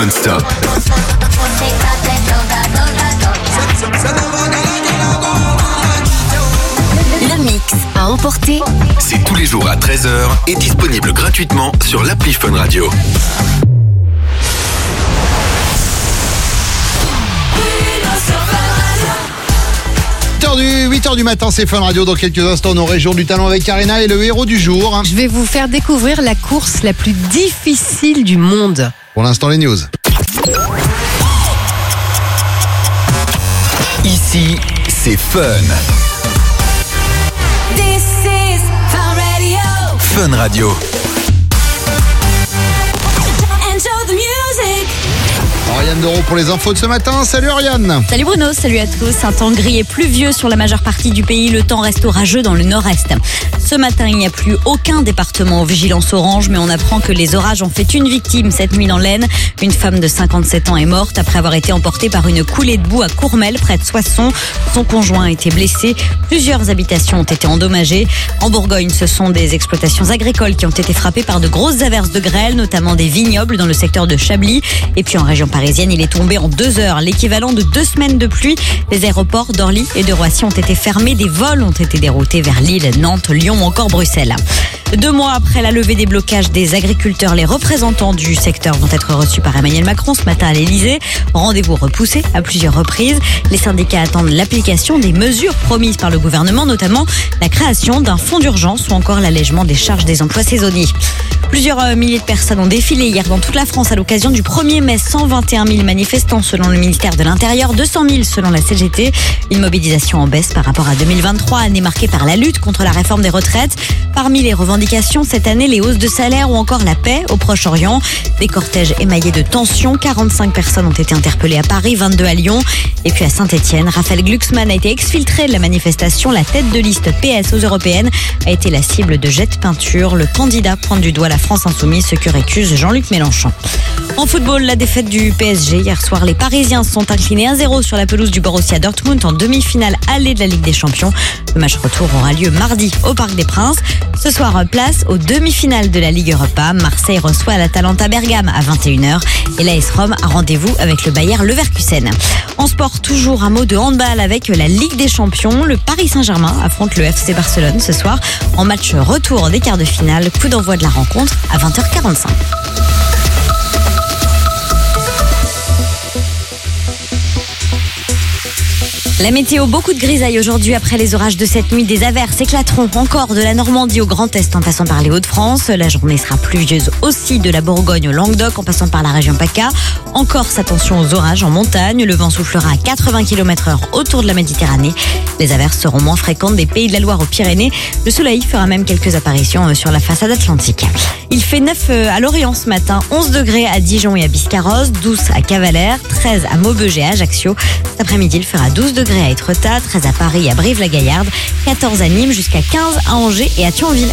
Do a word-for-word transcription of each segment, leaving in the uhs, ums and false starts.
non-stop. Le mix à emporter, C'est tous les jours à treize heures et disponible gratuitement sur l'appli Fun Radio. huit heures du matin, c'est Fun Radio. Dans quelques instants, nos régions du talent avec Karina et le héros du jour. Je vais vous faire découvrir la course la plus difficile du monde. Pour l'instant, les news. Ici, c'est Fun. This is Fun Radio. Fun Radio. Enjoy the music. Ariane Doro pour les infos de ce matin. Salut Ariane. Salut Bruno, salut à tous. Un temps gris et pluvieux sur la majeure partie du pays. Le temps reste orageux dans le nord-est. Ce matin, il n'y a plus aucun département en vigilance orange, mais on apprend que les orages ont fait une victime cette nuit dans l'Aisne. Une femme de cinquante-sept ans est morte après avoir été emportée par une coulée de boue à Courmel, près de Soissons. Son conjoint a été blessé. Plusieurs habitations ont été endommagées. En Bourgogne, ce sont des exploitations agricoles qui ont été frappées par de grosses averses de grêle, notamment des vignobles dans le secteur de Chablis. Et puis en région parisienne, il est tombé en deux heures, l'équivalent de deux semaines de pluie. Les aéroports d'Orly et de Roissy ont été fermés. Des vols ont été déroutés vers Lille, Nantes, Lyon ou encore Bruxelles. Deux mois après la levée des blocages des agriculteurs, les représentants du secteur vont être reçus par Emmanuel Macron ce matin à l'Elysée. Rendez-vous repoussé à plusieurs reprises. Les syndicats attendent l'application des mesures promises par le gouvernement, notamment la création d'un fonds d'urgence ou encore l'allègement des charges des emplois saisonniers. Plusieurs milliers de personnes ont défilé hier dans toute la France à l'occasion du premier mai. cent vingt et un mille manifestants selon le ministère de l'Intérieur, deux cent mille selon la C G T. Une mobilisation en baisse par rapport à deux mille vingt-trois, année marquée par la lutte contre la réforme des retraites. Parmi les revendications cette année, les hausses de salaire ou encore la paix au Proche-Orient. Des cortèges émaillés de tensions. quarante-cinq personnes ont été interpellées à Paris, vingt-deux à Lyon. Et puis à Saint-Etienne, Raphaël Glucksmann a été exfiltré de la manifestation. La tête de liste P S aux européennes a été la cible de jets de peinture. Le candidat pointe du doigt la France insoumise, ce que récuse Jean-Luc Mélenchon. En football, la défaite du P S G. Hier soir, les Parisiens se sont inclinés un zéro sur la pelouse du Borussia Dortmund en demi-finale allée de la Ligue des Champions. Le match retour aura lieu mardi au Parc des Princes. Ce soir, place aux demi-finales de la Ligue Europa. Marseille reçoit l'Atalanta Bergame à vingt et une heures et l'A S Rome a rendez-vous avec le Bayer Leverkusen. En sport, toujours un mot de handball avec la Ligue des Champions. Le Paris Saint-Germain affronte le F C Barcelone ce soir en match retour des quarts de finale. Coup d'envoi de la rencontre à vingt heures quarante-cinq. La météo, beaucoup de grisaille aujourd'hui après les orages de cette nuit. Des averses éclateront encore de la Normandie au Grand Est en passant par les Hauts-de-France. La journée sera pluvieuse aussi de la Bourgogne au Languedoc en passant par la région PACA. En Corse, attention aux orages en montagne. Le vent soufflera à quatre-vingts kilomètres heure autour de la Méditerranée. Les averses seront moins fréquentes des Pays de la Loire aux Pyrénées. Le soleil fera même quelques apparitions sur la façade atlantique. Il fait neuf à Lorient ce matin, onze degrés à Dijon et à Biscarrosse, douze à Cavalère, treize à Maubeuge et à Ajaccio. Cet après-midi, il fera douze degrés à Étretat, treize à Paris et à Brive-la-Gaillarde, quatorze à Nîmes jusqu'à quinze à Angers et à Thionville.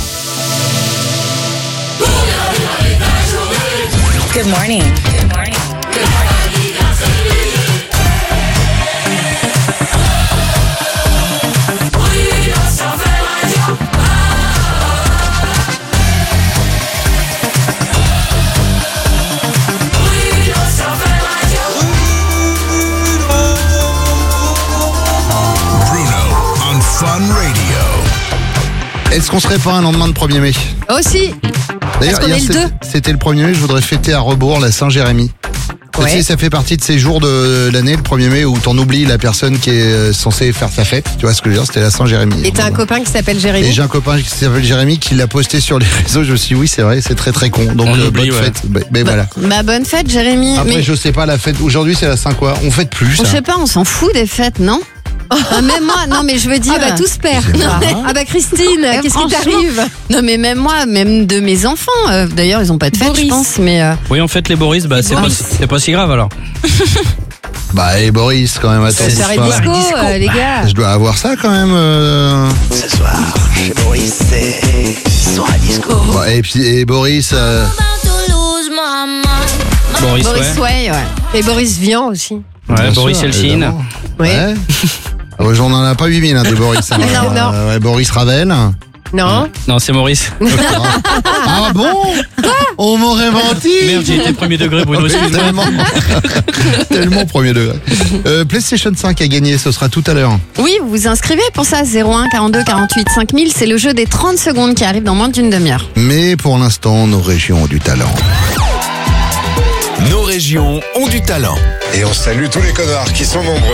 Good morning. Est-ce qu'on serait pas un lendemain de premier mai? Aussi. D'ailleurs, qu'on hier, est le c'était- deux c'était le premier mai, je voudrais fêter à rebours la Saint-Jérémy. Tu Ouais. sais, ça fait partie de ces jours de l'année, le premier mai, où t'en oublies la personne qui est censée faire ta fête. Tu vois ce que je veux dire? C'était la Saint-Jérémy. Et t'as un copain qui s'appelle Jérémy. Et j'ai un copain qui s'appelle Jérémy qui l'a posté sur les réseaux. Je me suis dit, oui, c'est vrai, c'est très très con. Donc, On euh, oublie, bonne ouais. fête. Ben, ben voilà. Bah bonne fête Jérémy. Après, Mais je sais pas, la fête. Aujourd'hui, c'est la Saint quoi? On fête plus, je ça. sais pas, on s'en fout des fêtes, non? Ah, même moi, non mais je veux dire. Ah bah tous perd. Ah bah Christine, qu'est-ce qui franchement, t'arrive? Non mais même moi, même de mes enfants. euh, D'ailleurs, ils ont pas de fête, Boris. je pense. Mais euh, Oui, en fait, les Boris, bah, c'est pas, Boris. c'est pas si grave alors. Bah, et Boris, quand même, attends. C'est bouge Soirée pas. disco, euh, les gars. Je dois avoir ça quand même. euh. Ce soir, chez Boris, c'est soirée disco. Bon, et puis, et Boris. euh, Boris, Boris ouais. ouais, ouais. Et Boris Vian aussi. Ouais, bien Boris sûr, Yeltsin. évidemment. Oui. Ouais. Ah ouais, j'en en a pas huit mille, hein, des Boris. hein. Non, non. Euh, ouais, Boris Ravel. Non. Non, c'est Maurice. Ah bon? On m'aurait menti. Merde, j'ai été premier degré, Bruno. excuse-moi. Tellement, tellement premier degré. Euh, PlayStation cinq a gagné, ce sera tout à l'heure. Oui, vous vous inscrivez pour ça, zéro un quarante-deux quarante-huit cinq mille. C'est le jeu des trente secondes qui arrive dans moins d'une demi-heure. Mais pour l'instant, nos régions ont du talent. Nos régions ont du talent. Et on salue tous les connards qui sont nombreux.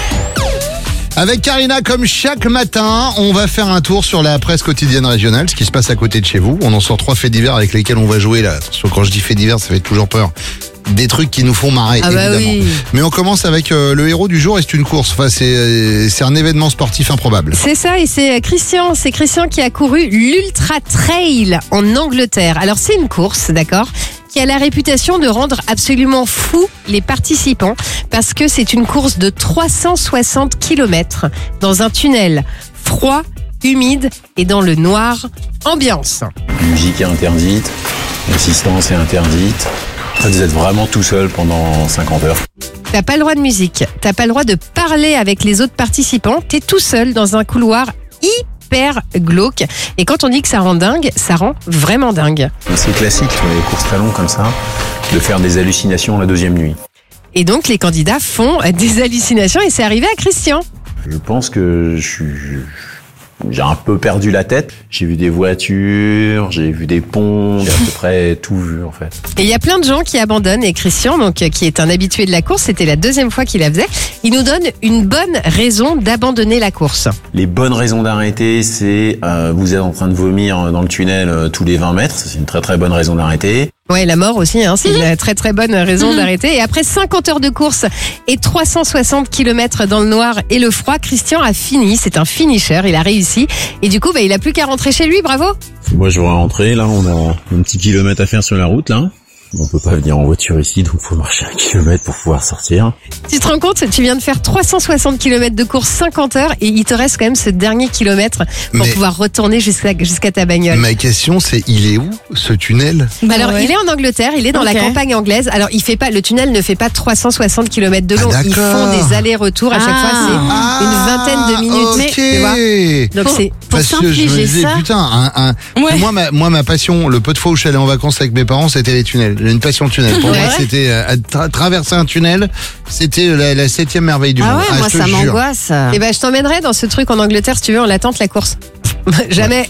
Avec Karina, comme chaque matin, on va faire un tour sur la presse quotidienne régionale, ce qui se passe à côté de chez vous. On en sort trois faits divers avec lesquels on va jouer là. Attention, quand je dis faits divers, ça fait toujours peur. Des trucs qui nous font marrer, Ah bah évidemment. oui. Mais on commence avec euh, le héros du jour et c'est une course. Enfin, c'est, euh, c'est un événement sportif improbable. C'est ça, et c'est Christian. C'est Christian qui a couru l'Ultra Trail en Angleterre. Alors, c'est une course, d'accord, qui a la réputation de rendre absolument fous les participants parce que c'est une course de trois cent soixante kilomètres dans un tunnel froid, humide et dans le noir. Ambiance. La musique est interdite, l'assistance est interdite. En fait, vous êtes vraiment tout seul pendant cinquante heures. T'as pas le droit de musique, t'as pas le droit de parler avec les autres participants, t'es tout seul dans un couloir hyper glauque. Et quand on dit que ça rend dingue, ça rend vraiment dingue. C'est classique sur les courses talons comme ça, de faire des hallucinations la deuxième nuit. Et donc les candidats font des hallucinations et c'est arrivé à Christian. Je pense que je suis... J'ai un peu perdu la tête. J'ai vu des voitures, j'ai vu des ponts, j'ai à peu près tout vu en fait. Et il y a plein de gens qui abandonnent et Christian, donc qui est un habitué de la course, c'était la deuxième fois qu'il la faisait, il nous donne une bonne raison d'abandonner la course. Les bonnes raisons d'arrêter, c'est euh, vous êtes en train de vomir dans le tunnel euh, tous les vingt mètres, c'est une très très bonne raison d'arrêter. Ouais, la mort aussi, hein, c'est une très très bonne raison d'arrêter. Et après cinquante heures de course et trois cent soixante kilomètres dans le noir et le froid, Christian a fini. C'est un finisher, il a réussi. Et du coup, bah, il a plus qu'à rentrer chez lui, bravo. Moi, je vais rentrer. Là, on a un petit kilomètre à faire sur la route, là. On peut pas venir en voiture ici, donc faut marcher un kilomètre pour pouvoir sortir. Tu te rends compte, tu viens de faire trois cent soixante kilomètres de course, cinquante heures, et il te reste quand même ce dernier kilomètre pour Mais- pouvoir retourner jusqu'à jusqu'à ta bagnole. Ma question, c'est il est où ce tunnel? Alors, ouais. il est en Angleterre, il est dans Ok. la campagne anglaise. Alors, il fait pas, le tunnel ne fait pas trois cent soixante kilomètres de long. Ah, Ils d'accord. font des allers-retours à chaque Ah. fois. C'est une vingtaine de minutes. Ok. Tu vois. Donc, c'est Pour Parce que je me s'infliger disais, ça. putain, un, un- Ouais. moi, ma, moi, ma passion, le peu de fois où je suis allé en vacances avec mes parents, c'était les tunnels. J'ai une passion de tunnel. Pour Ouais. moi, c'était euh, à tra- traverser un tunnel, c'était la, la septième merveille du Ah monde. ouais, moi je te ça jure. m'angoisse. Eh ben, je t'emmènerai dans ce truc en Angleterre si tu veux. On l'attente la course. Jamais.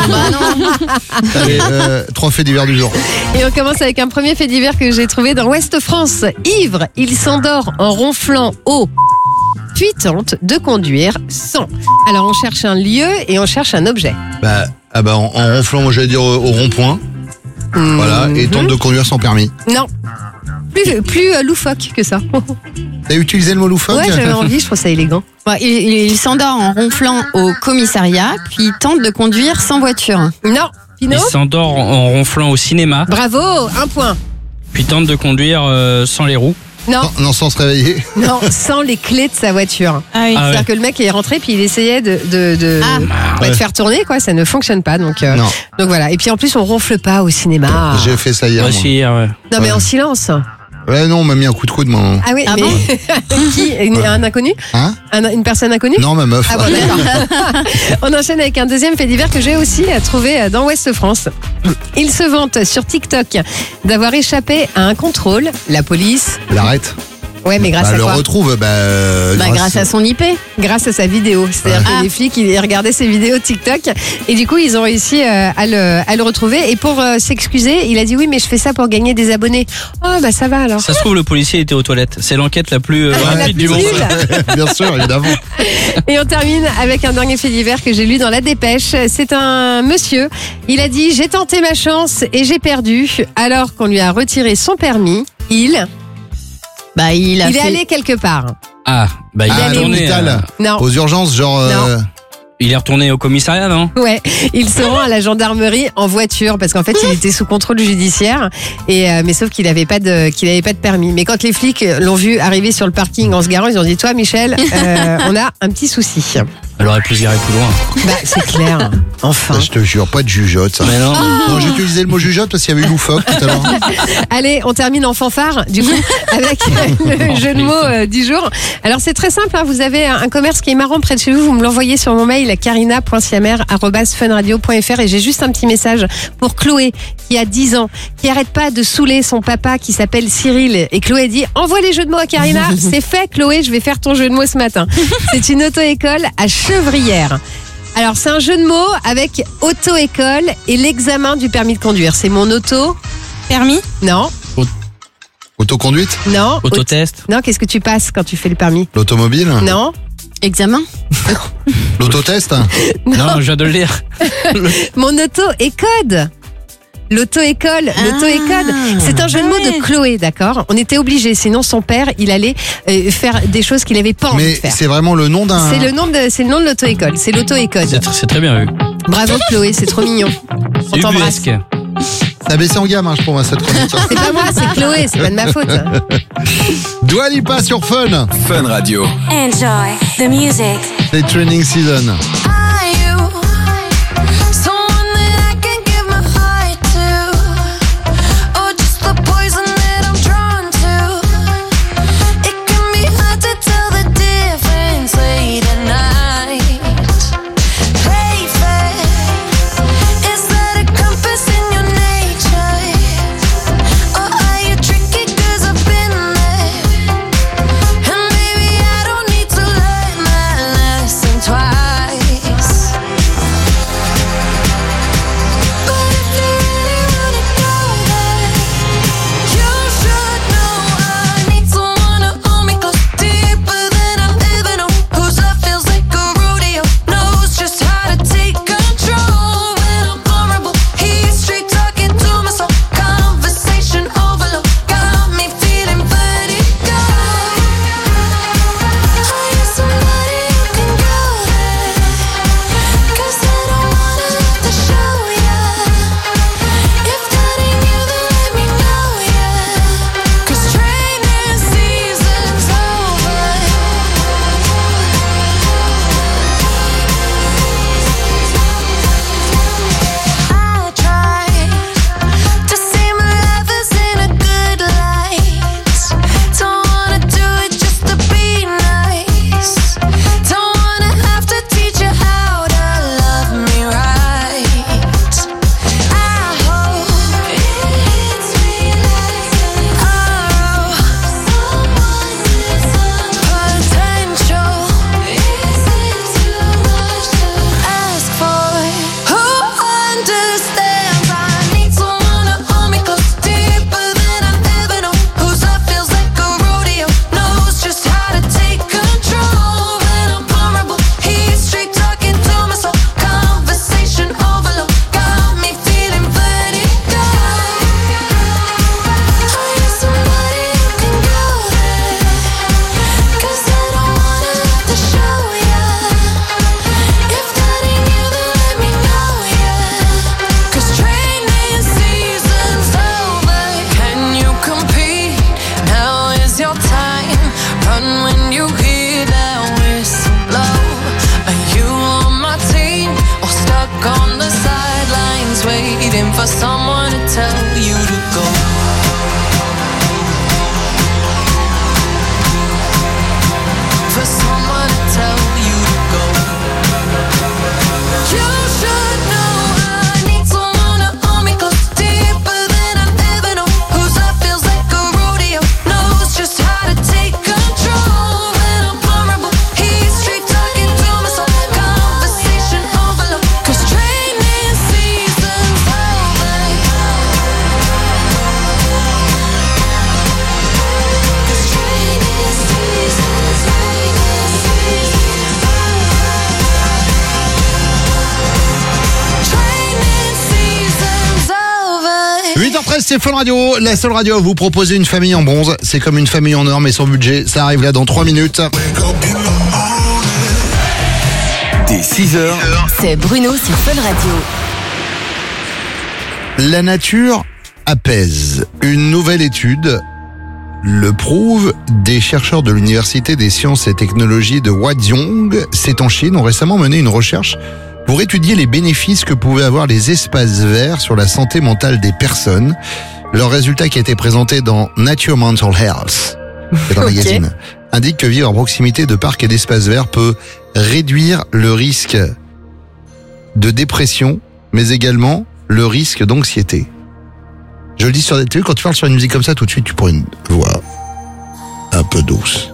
Allez, euh, trois faits divers du jour. Et on commence avec un premier fait divers que j'ai trouvé dans Ouest France. Ivre, il s'endort en ronflant haut, puis tente de conduire sans. Alors on cherche un lieu et on cherche un objet. Bah, ah bah, en, en ronflant, moi, j'allais dire au, au rond-point. Voilà, et tente de conduire sans permis. Non. Plus, plus euh, loufoque que ça. T'as utilisé le mot loufoque? Ouais, j'avais envie, je trouve ça élégant. Ouais, il il- il s'endort en ronflant au commissariat, puis il tente de conduire sans voiture. Non. Pino Il s'endort en ronflant au cinéma, Bravo, un point. puis tente de conduire euh, sans les roues. Non, Non, non, sans se réveiller. non, sans les clés de sa voiture. Ah oui. Ah C'est-à-dire ouais. que le mec est rentré puis il essayait de, de, de, Ah. bah, de Ouais. faire tourner, quoi. Ça ne fonctionne pas. Donc, euh, Non, donc voilà. Et puis en plus, on ronfle pas au cinéma. j'ai fait ça hier. Moi moi. aussi, hier, ouais. Non, mais Ouais. en silence. Ouais, non, on m'a mis un coup de coude, moi. Ah oui, Ah mais bon qui Une- Un inconnu Hein? Un- Une personne inconnue Non, ma meuf. Ah bon, d'accord. On enchaîne avec un deuxième fait divers que j'ai aussi trouvé dans Ouest France. Il se vante sur TikTok d'avoir échappé à un contrôle. La police. Elle arrête. Ouais, mais grâce Bah, à le quoi retrouve, bah, euh, Bah, grâce à son I P. Grâce à sa vidéo. C'est-à-dire Ouais. que les flics, ils regardaient ses vidéos TikTok et du coup, ils ont réussi euh, à, le, à le retrouver. Et pour euh, s'excuser, il a dit oui, mais je fais ça pour gagner des abonnés. Oh, bah ça va alors. Ça se trouve, le policier était aux toilettes. C'est l'enquête la plus euh, Ah, la rapide plus du monde. nulle. Bien sûr, évidemment. Et on termine avec un dernier fait divers que j'ai lu dans La Dépêche. C'est un monsieur. Il a dit j'ai tenté ma chance et j'ai perdu. Alors qu'on lui a retiré son permis, il, Bah, il a il est fait. allé quelque part. Ah, bah il Ah, est à retourné. l'hôpital. euh, Non. Aux urgences, genre. euh, il est retourné au commissariat, non? Ouais, il se rend à la gendarmerie en voiture parce qu'en fait il était sous contrôle judiciaire et euh, mais sauf qu'il avait pas de qu'il avait pas de permis. Mais quand les flics l'ont vu arriver sur le parking en se garant, ils ont dit toi Michel, euh, on a un petit souci. Elle aurait pu se garer plus loin. Bah, c'est clair. Enfin. Bah, je te jure, pas de jugeote, ça. Mais non. Non, j'ai utilisé le mot jugeote parce qu'il y avait eu loufoque tout à l'heure. Allez, on termine en fanfare, du coup, avec le jeu de mots euh, du jour. Alors, c'est très simple, hein, vous avez un, un commerce qui est marrant près de chez vous, vous me l'envoyez sur mon mail, carina point siamer arobase funradio point fr, et j'ai juste un petit message pour Chloé, qui a dix ans, qui arrête pas de saouler son papa qui s'appelle Cyril. Et Chloé dit, envoie les jeux de mots à Carina. C'est fait, Chloé, je vais faire ton jeu de mots ce matin. C'est une auto-école à Chevrières. Alors, c'est un jeu de mots avec auto-école et l'examen du permis de conduire. C'est mon auto... Permis? Non. Autoconduite? Non. Autotest? Non, qu'est-ce que tu passes quand tu fais le permis? L'automobile? Non. Examen. L'autotest? Non, je viens de le lire. Mon auto-école. L'auto-école, l'auto-école, c'est un jeu de mots de Chloé, d'accord? On était obligés, sinon son père, il allait euh, faire des choses qu'il n'avait pas envie Mais de faire. c'est vraiment le nom d'un... C'est le nom de, c'est le nom de l'auto-école, c'est l'auto-école. C'est c'est très bien vu. Bravo Chloé, c'est trop mignon. On C'est t'embrasse. ubuesque. Ça a baissé en gamme, hein, je trouve, à cette chronique. C'est pas moi, c'est Chloé, c'est pas de ma faute. Dua Lipa sur Fun. Fun Radio. Enjoy the music. C'est training season. huit heures treize, c'est Fun Radio, la seule radio à vous proposer une famille en bronze. C'est comme une famille en or, mais sans budget. Ça arrive là dans trois minutes. Dès six heures, C'est Bruno sur Fun Radio. La nature apaise. Une nouvelle étude le prouvent. Des chercheurs de l'Université des sciences et technologies de Huazhong, c'est en Chine, ont récemment mené une recherche pour étudier les bénéfices que pouvaient avoir les espaces verts sur la santé mentale des personnes. Leur résultat, qui a été présenté dans Nature Mental Health, c'est un Ok. magazine, indique que vivre à proximité de parcs et d'espaces verts peut réduire le risque de dépression, mais également le risque d'anxiété. Je le dis sur des... Tu sais, quand tu parles sur une musique comme ça, tout de suite, tu prends une voix un peu douce.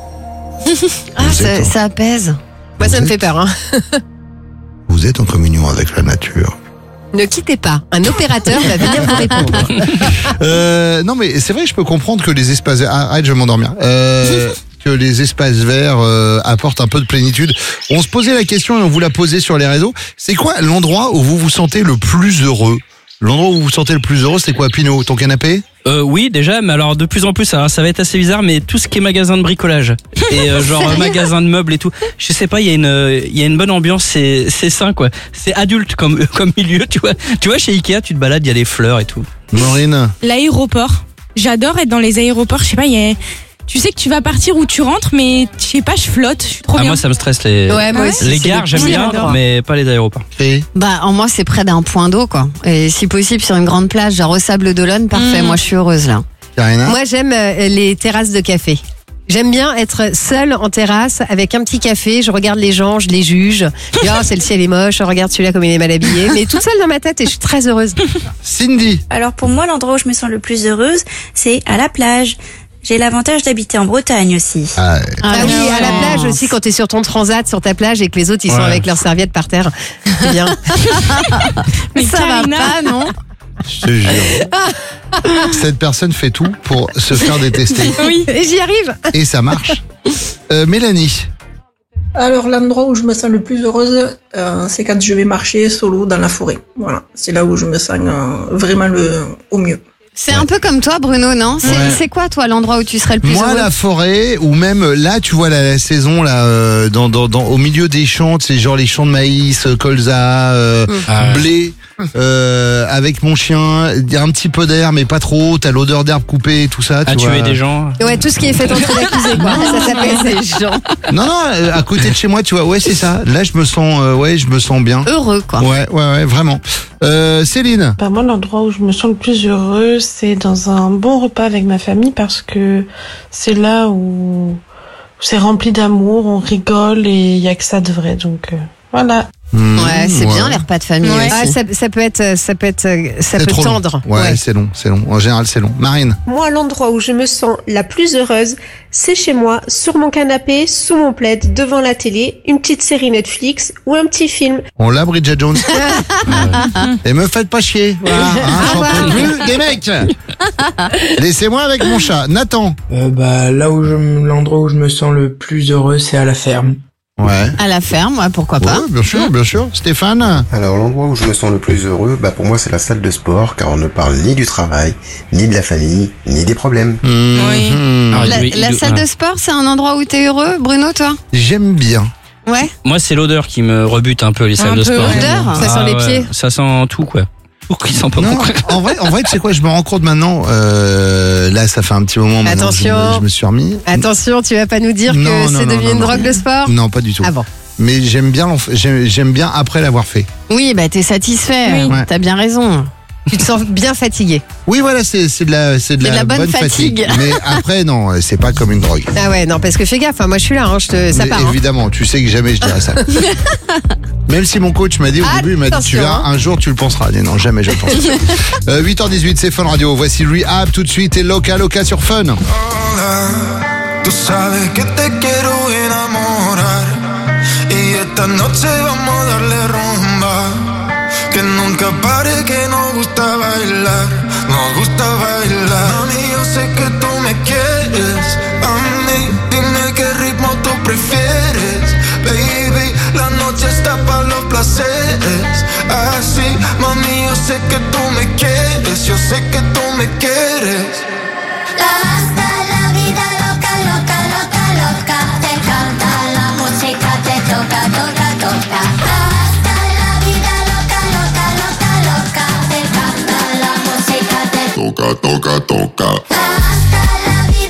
Ah, Vous ça, êtes en- ça apaise. Moi, ça Vous me fait êtes- peur. Hein. Vous êtes en communion avec la nature. Ne quittez pas. Un opérateur va venir vous répondre. Euh, non, mais c'est vrai, je peux comprendre que les espaces verts... Ah, arrête, je vais m'endormir. Euh, que les espaces verts euh, apportent un peu de plénitude. On se posait la question et on vous l'a posée sur les réseaux. C'est quoi l'endroit où vous vous sentez le plus heureux? L'endroit où vous vous sentez le plus heureux, c'est quoi, Pinot? Ton canapé? Euh, oui, déjà, mais alors de plus en plus, alors, ça va être assez bizarre, mais tout ce qui est magasin de bricolage et euh, genre euh, magasin de meubles et tout, je sais pas, il y a une, euh, il y a une bonne ambiance, c'est, c'est sain quoi, c'est adulte comme comme milieu, tu vois. Tu vois, chez Ikea, tu te balades, il y a des fleurs et tout. Maureen? L'aéroport. J'adore être dans les aéroports. Je sais pas, il y a... tu sais que tu vas partir où tu rentres, mais je sais pas, je flotte. Je suis trop Ah, bien. moi, ça me stresse les, Ouais, moi Ah ouais aussi. les c'est gares, des j'aime petits bien, endroits. mais pas les aéroports. Et Bah, en moi, c'est près d'un point d'eau, quoi. Et si possible, sur une grande plage, genre au Sable d'Olonne, parfait. Mm. Moi, je suis heureuse, là. Karina? Moi, j'aime euh, les terrasses de café. J'aime bien être seule en terrasse avec un petit café. Je regarde les gens, je les juge. Je dis, oh, celle-ci, elle est moche. Regarde celui-là comme il est mal habillé. Mais toute seule dans ma tête et je suis très heureuse. Cindy? Alors pour moi, l'endroit où je me sens le plus heureuse, c'est à la plage. J'ai l'avantage d'habiter en Bretagne aussi. Ah, Ah, oui, à la non. plage aussi, quand t'es sur ton transat, sur ta plage et que les autres, ils sont Ouais. avec leurs serviettes par terre. C'est bien. Mais Ça Karina, va pas, non? je te jure. Cette personne fait tout pour se faire détester. Oui. Et j'y arrive. Et ça marche. Euh, Mélanie? Alors l'endroit où je me sens le plus heureuse, euh, c'est quand je vais marcher solo dans la forêt. Voilà, c'est là où je me sens euh, vraiment le au mieux. C'est un peu comme toi, Bruno, non? C'est, Ouais. c'est quoi, toi, l'endroit où tu serais le plus Moi, heureux? la forêt, ou même là, tu vois la, la saison là, euh, dans, dans, dans, au milieu des champs, c'est genre les champs de maïs, euh, colza, euh, Ah. blé, euh, avec mon chien. Il y a un petit peu d'air, mais pas trop. T'as l'odeur d'herbe coupée, tout ça. À tu tuer vois. des gens. Ouais, tout ce qui est fait entre l'accusé, quoi. Ça s'appelle des gens. Non, non, euh, à côté de chez moi, tu vois. Ouais, c'est ça. Là, je me sens, euh, ouais, je me sens bien. Heureux, quoi. Ouais, ouais, ouais, vraiment. Euh, Céline? Bah moi, l'endroit où je me sens le plus heureux, c'est dans un bon repas avec ma famille parce que c'est là où c'est rempli d'amour, on rigole et il y a que ça de vrai. Donc euh, voilà. Mmh, Ouais, c'est bien les repas de famille Ouais. aussi. Ah, ça, ça peut être, ça peut être, ça C'est peut trop long. tendre. Ouais, c'est long, c'est long. En général, c'est long. Marine? Moi, l'endroit où je me sens la plus heureuse, c'est chez moi, sur mon canapé, sous mon plaid, devant la télé, une petite série Netflix ou un petit film. On l'a, Bridget Jones. Et me faites pas chier. Voilà, hein, j'en peux plus des mecs. Laissez-moi avec mon chat. Nathan? Euh, bah, là où je, m- l'endroit où je me sens le plus heureux, c'est à la ferme. Ouais. À la ferme, ouais, pourquoi pas. Ouais, bien sûr, bien sûr. Stéphane? Alors l'endroit où je me sens le plus heureux, bah pour moi c'est la salle de sport, car on ne parle ni du travail, ni de la famille, ni des problèmes. Mmh. Alors, La, il doit- il la doit- salle ouais. de sport, c'est un endroit où t'es heureux, Bruno, toi? J'aime bien. Ouais. Moi, c'est l'odeur qui me rebute un peu, les salles Un de peu, sport. ouais. L'odeur? Ça sent Ah les ouais, pieds. Ça sent tout, quoi. Tout qui sent pas Non, bon. en vrai, en vrai, tu sais quoi, je me rends compte maintenant. Euh, là, ça fait un petit moment maintenant que je, Attention. me- je me suis remis. Attention, tu vas pas nous dire Non, que non, c'est non, devenu non, une non. drogue de sport? Non, pas du tout. Ah bon. Mais j'aime bien, l'enf- j'aime j'aime bien après l'avoir fait. Oui, bah t'es satisfait. Oui. Ouais. T'as bien raison. Tu te sens bien fatigué. Oui, voilà, c'est c'est de la, c'est de C'est la, de la bonne fatigue. fatigue. Mais après, non, c'est pas comme une drogue. Ah ouais, non, parce que fais gaffe, hein, moi je suis là, hein, je te, ça Mais part. hein. évidemment, tu sais que jamais je dirais ça. Même si mon coach m'a dit au début, il m'a dit, tu Attention, verras, hein. un jour tu le penseras. Mais non, jamais je le penserai. euh, huit heures dix-huit, c'est Fun Radio. Voici Rehab tout de suite et Loca Loca sur Fun. Tú sabes que te quiero enamorar y esta noche vamos a darle rumba, que nunca pare, que nos gusta bailar, nos gusta bailar. Mami, yo sé que tú me quieres, a mí dime qué ritmo tú prefieres, baby, la noche está para los placeres, así, mami, yo sé que tú me quieres, yo sé que tú me quieres. Hasta la vida loca, loca, loca, loca. Te canta la música, te toca, toca, toca. Hasta la vida loca, loca, loca, loca. Te canta la música, te Toca, toca, toca. hasta la vida.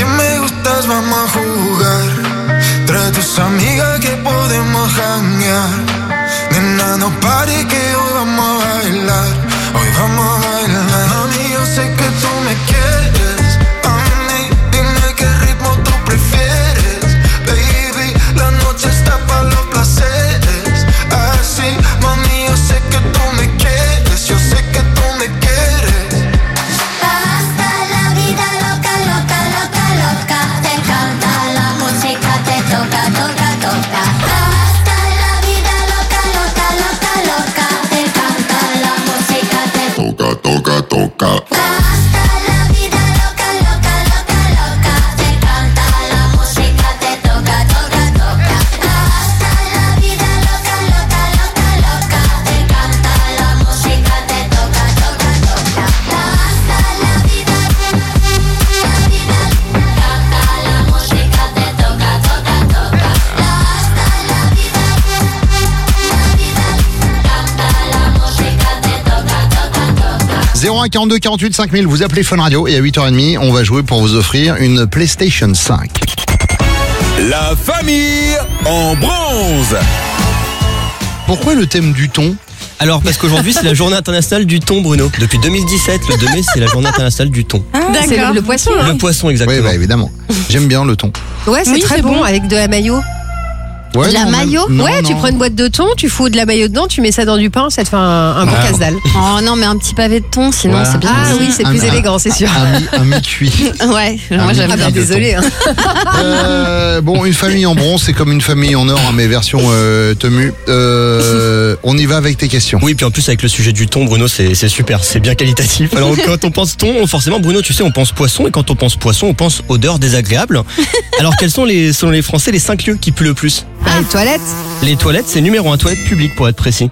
que me gustas, vamos a jugar. Trae tus amigas que podemos janguear. Nena, no pare que hoy vamos a bailar. Hoy vamos a bailar. Mami, yo sé que tú me quieres. Mami, dime qué ritmo tú prefieres. Baby, la noche está para los placeres. Así, mami, yo sé que tú me quieres. Yo sé que tú me quieres. Hasta la vida loca, loca, loca, loca. Te encanta la música, te toca, toca, toca. Hasta la vida loca, loca, loca, loca. Te encanta la música, te Toca, toca, toca. hasta la vida loca, loca, loca, loca. Te encanta la música, te toca, toca, toca. Hasta la vida loca, loca, loca, loca. Te encanta la música, te toca, toca, toca. Hasta la vida, la vida, canta la música, te toca, toca, toca. Hasta la vida, la vida, canta la música, te toca, toca, toca. zéro un quarante-deux quarante-huit cinq mille, vous appelez Fun Radio et à huit heures trente, on va jouer pour vous offrir une PlayStation cinq. La famille en bronze. Pourquoi le thème du thon? Alors parce qu'aujourd'hui c'est la journée internationale du thon, Bruno. Depuis deux mille dix-sept, le deux mai c'est la journée internationale du thon. Ah, c'est le, le poisson. hein. Le poisson exactement. Oui, bah évidemment. J'aime bien le thon. Ouais, c'est Oui, très c'est bon, bon. avec de la mayo. Ouais, de la non, mayo même- non, Ouais, tu non. prends une boîte de thon, tu fous de la mayo dedans, tu mets ça dans du pain, ça te fait un, un bon Ah. casse-dalle. Oh non, mais un petit pavé de thon, sinon Voilà. c'est bien. Ah oui, c'est Un- plus un- élégant, c'est sûr. Un, mi- un mi-cuit. Ouais, Un moi j'aime mi- Ah bien. bah désolé. Hein. Euh, bon, une famille en bronze, c'est comme une famille en or, hein, mais version euh, Temu. Euh, on y va avec tes questions. Oui, puis en plus avec le sujet du thon, Bruno, c'est c'est super, c'est bien qualitatif. Alors quand on pense thon, forcément Bruno, tu sais, on pense poisson, et quand on pense poisson, on pense odeur désagréable. Alors quels sont les, selon les Français, les cinq lieux qui puent le plus? Ah, les toilettes. Les toilettes, c'est numéro un, toilettes publiques pour être précis.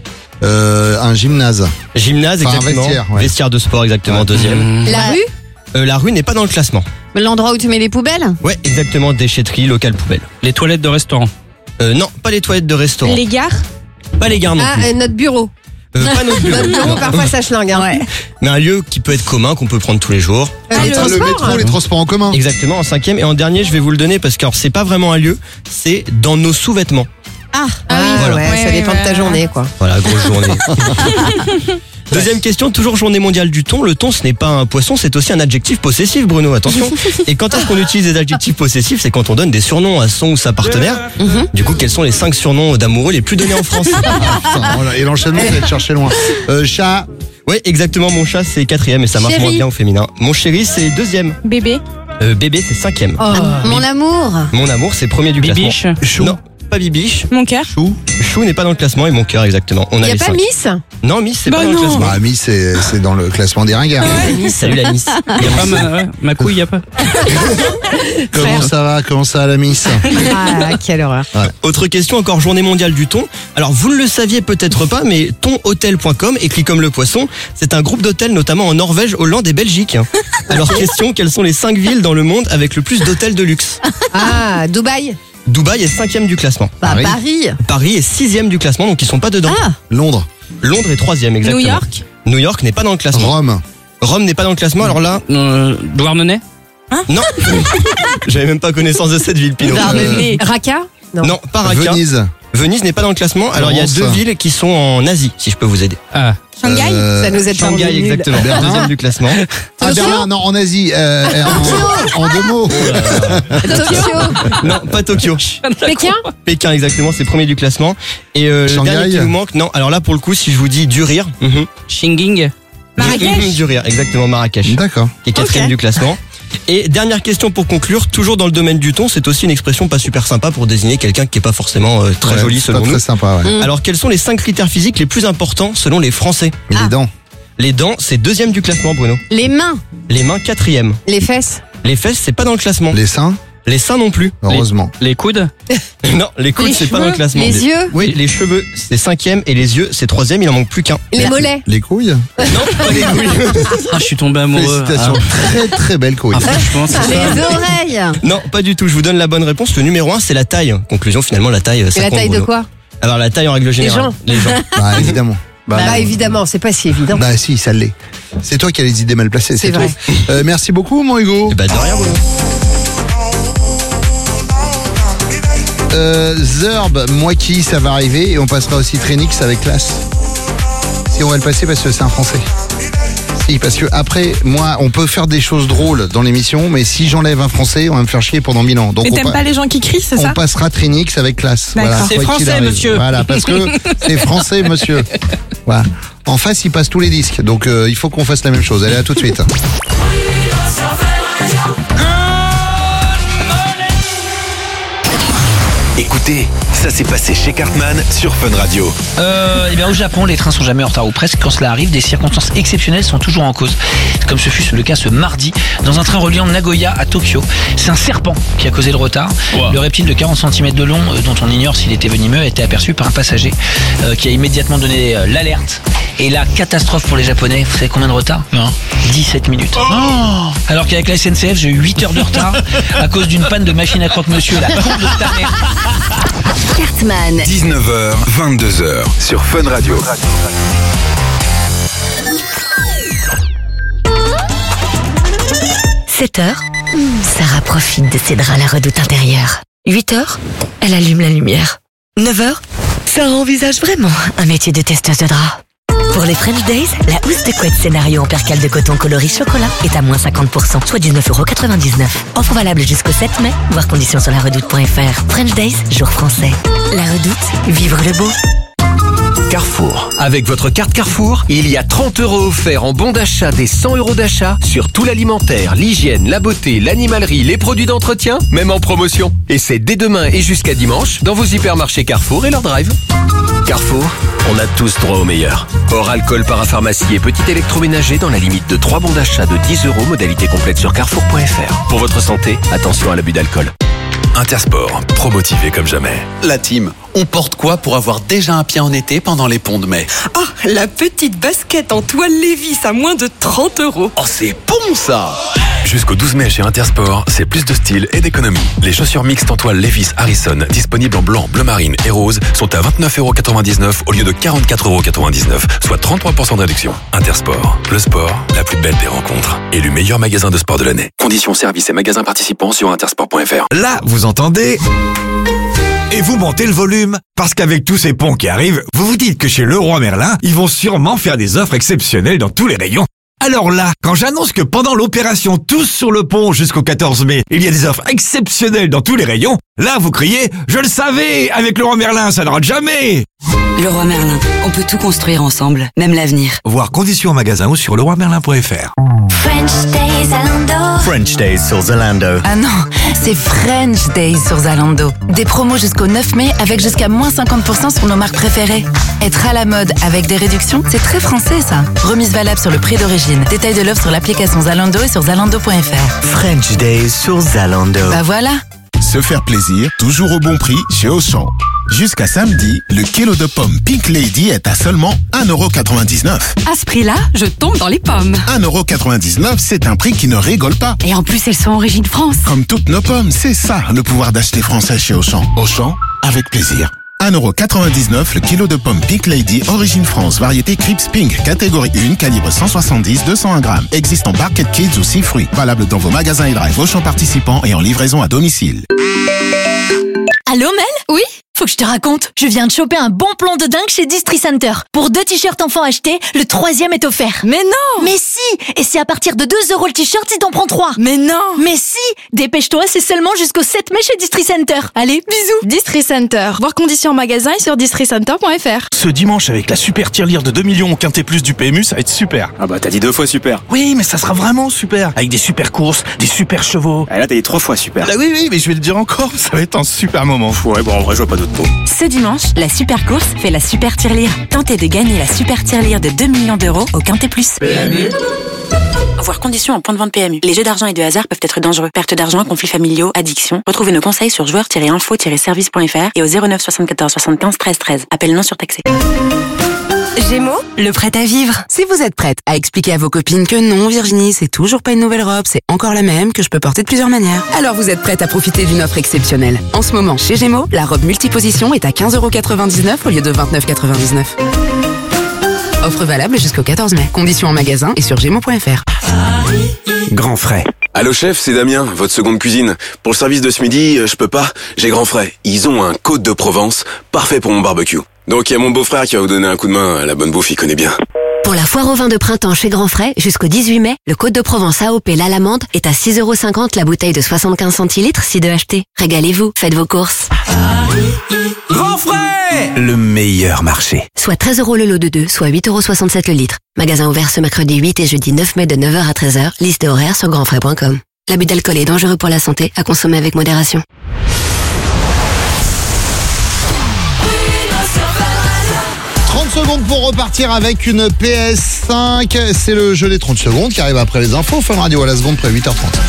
Euh, un gymnase. Gymnase, Enfin, un exactement. vestiaire, ouais. Vestiaire de sport, exactement, Ouais. deuxième. La rue. Euh, la rue n'est pas dans le classement. L'endroit où tu mets les poubelles? Ouais, exactement, déchetterie, local poubelle. Les toilettes de restaurant. Euh, non, pas les toilettes de restaurant. Les gares. Pas les gares non Ah, plus. euh, notre bureau. Euh, pas notre bureau. Notre bureau, Non. parfois ça schlingue. Hein. Mais un lieu qui peut être commun, qu'on peut prendre tous les jours. Euh, Ah, les le transports. métro, les transports en commun. Exactement, en cinquième. Et en dernier, je vais vous le donner parce que alors, c'est pas vraiment un lieu, c'est dans nos sous-vêtements. Ah, Ah oui, Voilà. ouais, ça Ouais, dépend ouais, de ta ouais. journée, quoi. Voilà, grosse journée. Deuxième question, toujours journée mondiale du thon. Le thon, ce n'est pas un poisson, c'est aussi un adjectif possessif, Bruno, attention. Et quand est-ce qu'on utilise des adjectifs possessifs? C'est quand on donne des surnoms à son ou sa partenaire. Du coup, quels sont les cinq surnoms d'amoureux les plus donnés en France? Putain, voilà. Et l'enchaînement, vous allez te chercher loin. Euh, chat. Oui, exactement, mon chat, c'est quatrième et ça marche Chéri. moins bien au féminin. Mon chéri, c'est deuxième. Bébé. Euh, bébé, c'est cinquième. Oh. Mon amour. Mon amour, c'est premier du Bibiche. classement. Chou. Non, pas Bibiche. Mon cœur. Chou. Chou n'est pas dans le classement et mon cœur, exactement. On Il a n'y a les pas cinq. Miss. Non, Miss, c'est Bah pas dans non. le classement. Bah, Miss, c'est c'est dans le classement des ringards. Salut la Miss. Y a pas ma, ouais, ma couille, y a pas. Comment ça va? Comment ça va, la Miss? Ah, quelle horreur. Autre question, encore journée mondiale du thon. Alors vous ne le saviez peut-être pas, mais thon hotel point com, écrit comme le poisson, c'est un groupe d'hôtels notamment en Norvège, Hollande et Belgique. Alors question, quelles sont les cinq villes dans le monde avec le plus d'hôtels de luxe? Ah, Dubaï. Dubaï est cinquième du classement. Bah, Paris. Paris. Paris est sixième du classement, donc ils sont pas dedans. Ah, Londres. Londres est troisième, exactement. New York. New York n'est pas dans le classement. Rome. Rome n'est pas dans le classement, alors là, Euh, Douarnenez. non. J'avais même pas connaissance de cette ville, Pinot. Douarnenez. Raqqa. Non, non, pas Raqqa. Venise. Venise n'est pas dans le classement. Alors il y a Florence. deux villes qui sont en Asie, si je peux vous aider. Ah. Shanghai. Euh, Ça nous aide pas, on Shanghai, est nuls. exactement. Berlin. Deuxième du classement. Ah, Berlin, non, en Asie. Euh, en, en deux mots. Tokyo. Non, pas Tokyo. Pékin. Pékin, exactement, c'est premier du classement. Et euh, le Shanghai. dernier qui nous manque, non, alors là pour le coup, si je vous dis du rire, mhm. Shinging. Marrakech. Mhm, du rire, exactement, Marrakech, D'accord. qui est quatrième Ok. du classement. Et dernière question pour conclure, toujours dans le domaine du thon, c'est aussi une expression pas super sympa pour désigner quelqu'un qui est pas forcément euh, très Ouais, joli c'est selon pas nous. très sympa, ouais. Alors quels sont les cinq critères physiques les plus importants selon les Français? Les dents. Les dents, c'est deuxième du classement, Bruno. les mains. Les mains, quatrième. Les fesses. Les fesses, c'est pas dans le classement. Les seins. Les seins non plus. Heureusement. Les coudes. Non, les coudes, Les c'est pas dans le cheveux, classement. les yeux. Oui, les cheveux, c'est cinquième et les yeux, c'est troisième. Il en manque plus qu'un. Les mollets. Les couilles. Non, pas les couilles. Ah, je suis tombé amoureux. Félicitations. Très très belle couille. Ah, franchement, c'est ça. Les oreilles. Non, pas du tout. Je vous donne la bonne réponse. Le numéro un, c'est la taille. Conclusion, finalement, la taille. Ça Et la compte, taille de Bruno. quoi? Alors la taille en règle générale. gens. Les gens. Bah, évidemment. Bah, évidemment, c'est pas si évident. Bah si, ça l'est. C'est toi qui as les idées mal placées, C'est c'est vrai. tout. Euh, merci beaucoup, mon Hugo. Bah de rien, Bruno. euh, Zerb, Moiki, ça va arriver et on passera aussi Trinix avec classe. Si on va le passer parce que c'est un français. Si, parce que après, moi, on peut faire des choses drôles dans l'émission, mais si j'enlève un français, on va me faire chier pendant mille ans. Donc Mais on t'aimes pa- pas les gens qui crient, c'est On ça? passera Trinix avec classe. D'accord. Voilà, C'est quoi qu'il français, arrive. monsieur. Voilà, parce que c'est français, monsieur. Voilà. En face, il passe tous les disques, donc euh, il faut qu'on fasse la même chose. Allez, à tout de suite. Écoutez, ça s'est passé chez Cartman sur Fun Radio. Euh, eh bien, au Japon, les trains sont jamais en retard ou presque. Quand cela arrive, des circonstances exceptionnelles sont toujours en cause. Comme ce fut le cas ce mardi dans un train reliant Nagoya à Tokyo. C'est un serpent qui a causé le retard. Wow. Le reptile de quarante centimètres de long, euh, dont on ignore s'il était venimeux, a été aperçu par un passager euh, qui a immédiatement donné euh, l'alerte. Et la catastrophe pour les Japonais, vous savez combien de retard? Non. dix-sept minutes. Oh. Alors qu'avec la S N C F, j'ai eu huit heures de retard à cause d'une panne de machine à croque-monsieur. La con de ta mère. Cartman. dix-neuf heures, vingt-deux heures sur Fun Radio. sept heures, Sarah profite de ses draps à la redoute intérieure. huit heures, elle allume la lumière. neuf heures, Sarah envisage vraiment un métier de testeuse de draps. Pour les French Days, la housse de couette scénario en percale de coton coloris chocolat est à moins cinquante pour cent, soit dix-neuf euros quatre-vingt-dix-neuf. Offre valable jusqu'au sept mai, voir conditions sur la redoute point f r. French Days, jour français. La redoute, vivre le beau. Carrefour. Avec votre carte Carrefour, il y a trente euros offerts en bon d'achat des cent euros d'achat sur tout l'alimentaire, l'hygiène, la beauté, l'animalerie, les produits d'entretien, même en promotion. Et c'est dès demain et jusqu'à dimanche dans vos hypermarchés Carrefour et leur drive. Carrefour, on a tous droit au meilleur. Hors alcool, parapharmacie et petit électroménager dans la limite de trois bons d'achat de dix euros, modalité complète sur carrefour point f r. Pour votre santé, attention à l'abus d'alcool. Intersport, promotivé comme jamais. La team, on porte quoi pour avoir déjà un pied en été pendant les ponts de mai? Ah, la petite basket en toile Levi's à moins de trente euros. Oh, c'est bon ça! Jusqu'au douze mai chez Intersport, c'est plus de style et d'économie. Les chaussures mixtes en toile Levi's Harrison, disponibles en blanc, bleu marine et rose, sont à vingt-neuf euros quatre-vingt-dix-neuf au lieu de quarante-quatre euros quatre-vingt-dix-neuf, soit trente-trois pour cent de réduction. Intersport, le sport, la plus belle des rencontres. Élu meilleur magasin de sport de l'année. Conditions, services et magasins participants sur intersport point f r. Là, vous entendez? Et vous montez le volume. Parce qu'avec tous ces ponts qui arrivent, vous vous dites que chez Leroy Merlin, ils vont sûrement faire des offres exceptionnelles dans tous les rayons. Alors là, quand j'annonce que pendant l'opération Tous sur le pont jusqu'au quatorze mai, il y a des offres exceptionnelles dans tous les rayons, là vous criez « Je le savais, avec Leroy Merlin, ça ne rate jamais !» Leroy Merlin, on peut tout construire ensemble, même l'avenir. Voir conditions en magasin ou sur leroy merlin point f r. French Days Zalando. French Days sur Zalando. Ah non, c'est French Days sur Zalando. Des promos jusqu'au neuf mai avec jusqu'à moins cinquante pour cent sur nos marques préférées. Être à la mode avec des réductions, c'est très français ça. Remise valable sur le prix d'origine. Détail de l'offre sur l'application Zalando et sur zalando point f r. French Days sur Zalando. Bah voilà. Se faire plaisir, toujours au bon prix chez Auchan. Jusqu'à samedi, le kilo de pommes Pink Lady est à seulement un euro quatre-vingt-dix-neuf. À ce prix-là, je tombe dans les pommes. un euro quatre-vingt-dix-neuf, c'est un prix qui ne rigole pas. Et en plus, elles sont origine France. Comme toutes nos pommes, c'est ça le pouvoir d'acheter français chez Auchan. Auchan, avec plaisir. un euro quatre-vingt-dix-neuf le kilo de pommes Pink Lady, origine France, variété Crips Pink, catégorie un, calibre cent soixante-dix, deux cent un grammes. Existe en Barquette Kids ou six fruits. Valable dans vos magasins et drive Auchan participants et en livraison à domicile. Allô Mel? Oui? Faut que je te raconte, je viens de choper un bon plan de dingue chez Distri Center. Pour deux t-shirts enfants achetés, le troisième est offert. Mais non! Mais si! Et c'est à partir de deux euros le t-shirt si t'en prends trois. Mais non! Mais si! Dépêche-toi, c'est seulement jusqu'au sept mai chez Distri Center. Allez, bisous! Distri Center. Voir conditions en magasin et sur distri center point f r. Ce dimanche, avec la super tirelire de deux millions au Quintet Plus du P M U, ça va être super. Ah bah t'as dit deux fois super. Oui, mais ça sera vraiment super. Avec des super courses, des super chevaux. Ah là t'as dit trois fois super. Ah oui, oui, mais je vais le dire encore, ça va être un super moment. Ouais, bon en vrai je vois pas d'autres mots. Ce dimanche, la super course fait la super tirelire. Tentez de gagner la super tirelire de deux millions d'euros au Quintet Plus. P M U. Voir conditions en point de vente P M U. Les jeux d'argent et de hasard peuvent être dangereux. Perte d'argent, conflits familiaux, addiction. Retrouvez nos conseils sur joueurs tiret info tiret service point f r et au zéro neuf soixante-quatorze soixante-quinze treize treize. Appel non surtaxé. Gémeaux, le prêt à vivre. Si vous êtes prête à expliquer à vos copines que non, Virginie, c'est toujours pas une nouvelle robe, c'est encore la même, que je peux porter de plusieurs manières, alors vous êtes prête à profiter d'une offre exceptionnelle. En ce moment, chez Gémeaux, la robe multiposition est à quinze euros quatre-vingt-dix-neuf au lieu de vingt-neuf euros quatre-vingt-dix-neuf. Offre valable jusqu'au quatorze mai. Conditions en magasin et sur gémeaux point f r. Grand frais. Allô chef, c'est Damien, votre seconde cuisine. Pour le service de ce midi, euh, je peux pas, j'ai grand frais. Ils ont un Côte de Provence, parfait pour mon barbecue. Donc il y a mon beau-frère qui va vous donner un coup de main, la bonne bouffe, il connaît bien. Pour la foire au vin de printemps chez Grand Frais, jusqu'au dix-huit mai, le Côte de Provence A O P l'Alamande est à six euros cinquante la bouteille de soixante-quinze centilitres si deux achetés. Régalez-vous, faites vos courses. Grand Frais, le meilleur marché. Soit treize euros le lot de deux, soit huit euros soixante-sept le litre. Magasin ouvert ce mercredi huit et jeudi neuf mai de neuf heures à treize heures. Liste et horaire sur grand frais point com. L'abus d'alcool est dangereux pour la santé, à consommer avec modération. trente secondes pour repartir avec une P S cinq. C'est le jeu des trente secondes qui arrive après les infos. Fun Radio à la seconde près, huit heures trente.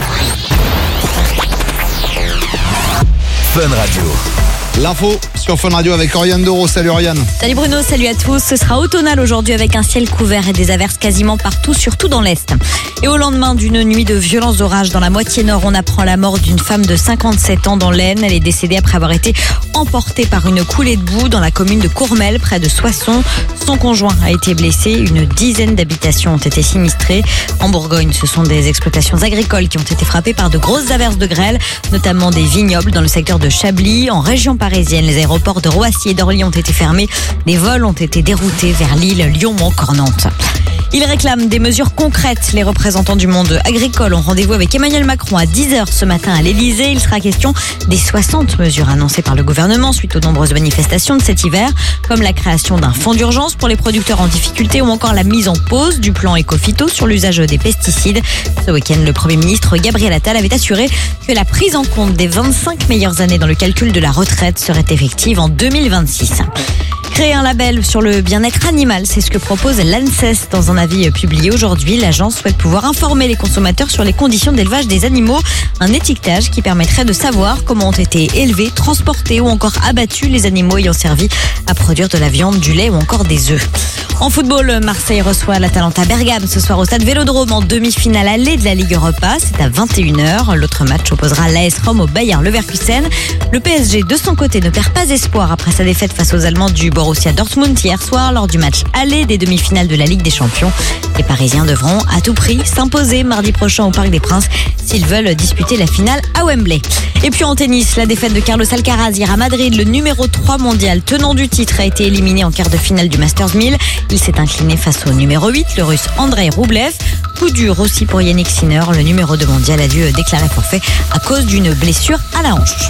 Fun Radio. L'info sur Fun Radio avec Oriane Doro. Salut Oriane. Salut Bruno, salut à tous. Ce sera automnal aujourd'hui avec un ciel couvert et des averses quasiment partout, surtout dans l'Est. Et au lendemain d'une nuit de violents orages dans la moitié nord, on apprend la mort d'une femme de cinquante-sept ans dans l'Aisne. Elle est décédée après avoir été emportée par une coulée de boue dans la commune de Courmel, près de Soissons. Son conjoint a été blessé. Une dizaine d'habitations ont été sinistrées. En Bourgogne, ce sont des exploitations agricoles qui ont été frappées par de grosses averses de grêle, notamment des vignobles dans le secteur de Chablis. En région parisienne, les aéroports de Roissy et d'Orly ont été fermés. Des vols ont été déroutés vers Lille, Lyon ou encore Nantes. Ils réclament des mesures concrètes. Les représentants du monde agricole ont rendez-vous avec Emmanuel Macron à dix heures ce matin à l'Elysée. Il sera question des soixante mesures annoncées par le gouvernement suite aux nombreuses manifestations de cet hiver, comme la création d'un fonds d'urgence pour les producteurs en difficulté ou encore la mise en pause du plan Écophyto sur l'usage des pesticides. Ce week-end, le Premier ministre Gabriel Attal avait assuré que la prise en compte des vingt-cinq meilleures années dans le calcul de la retraite serait effective en deux mille vingt-six. Créer un label sur le bien-être animal, c'est ce que propose l'ANSES dans un avis publié aujourd'hui. L'agence souhaite pouvoir informer les consommateurs sur les conditions d'élevage des animaux. Un étiquetage qui permettrait de savoir comment ont été élevés, transportés ou encore abattus les animaux ayant servi à produire de la viande, du lait ou encore des œufs. En football, Marseille reçoit l'Atalanta Bergame ce soir au stade Vélodrome en demi-finale allée de la Ligue Europa. C'est à vingt et une heures. L'autre match opposera l'A S Rome au Bayer Leverkusen. Le P S G, de son côté, ne perd pas espoir après sa défaite face aux Allemands du Borussia Dortmund hier soir lors du match aller des demi-finales de la Ligue des Champions. Les Parisiens devront à tout prix s'imposer mardi prochain au Parc des Princes s'ils veulent disputer la finale à Wembley. Et puis en tennis, la défaite de Carlos Alcaraz hier à Madrid, le numéro trois mondial tenant du titre a été éliminé en quart de finale du Masters mille. Il s'est incliné face au numéro huit, le russe Andrei Roublev. Coup dur aussi pour Yannick Sinner, le numéro deux mondial a dû déclarer forfait à cause d'une blessure à la hanche.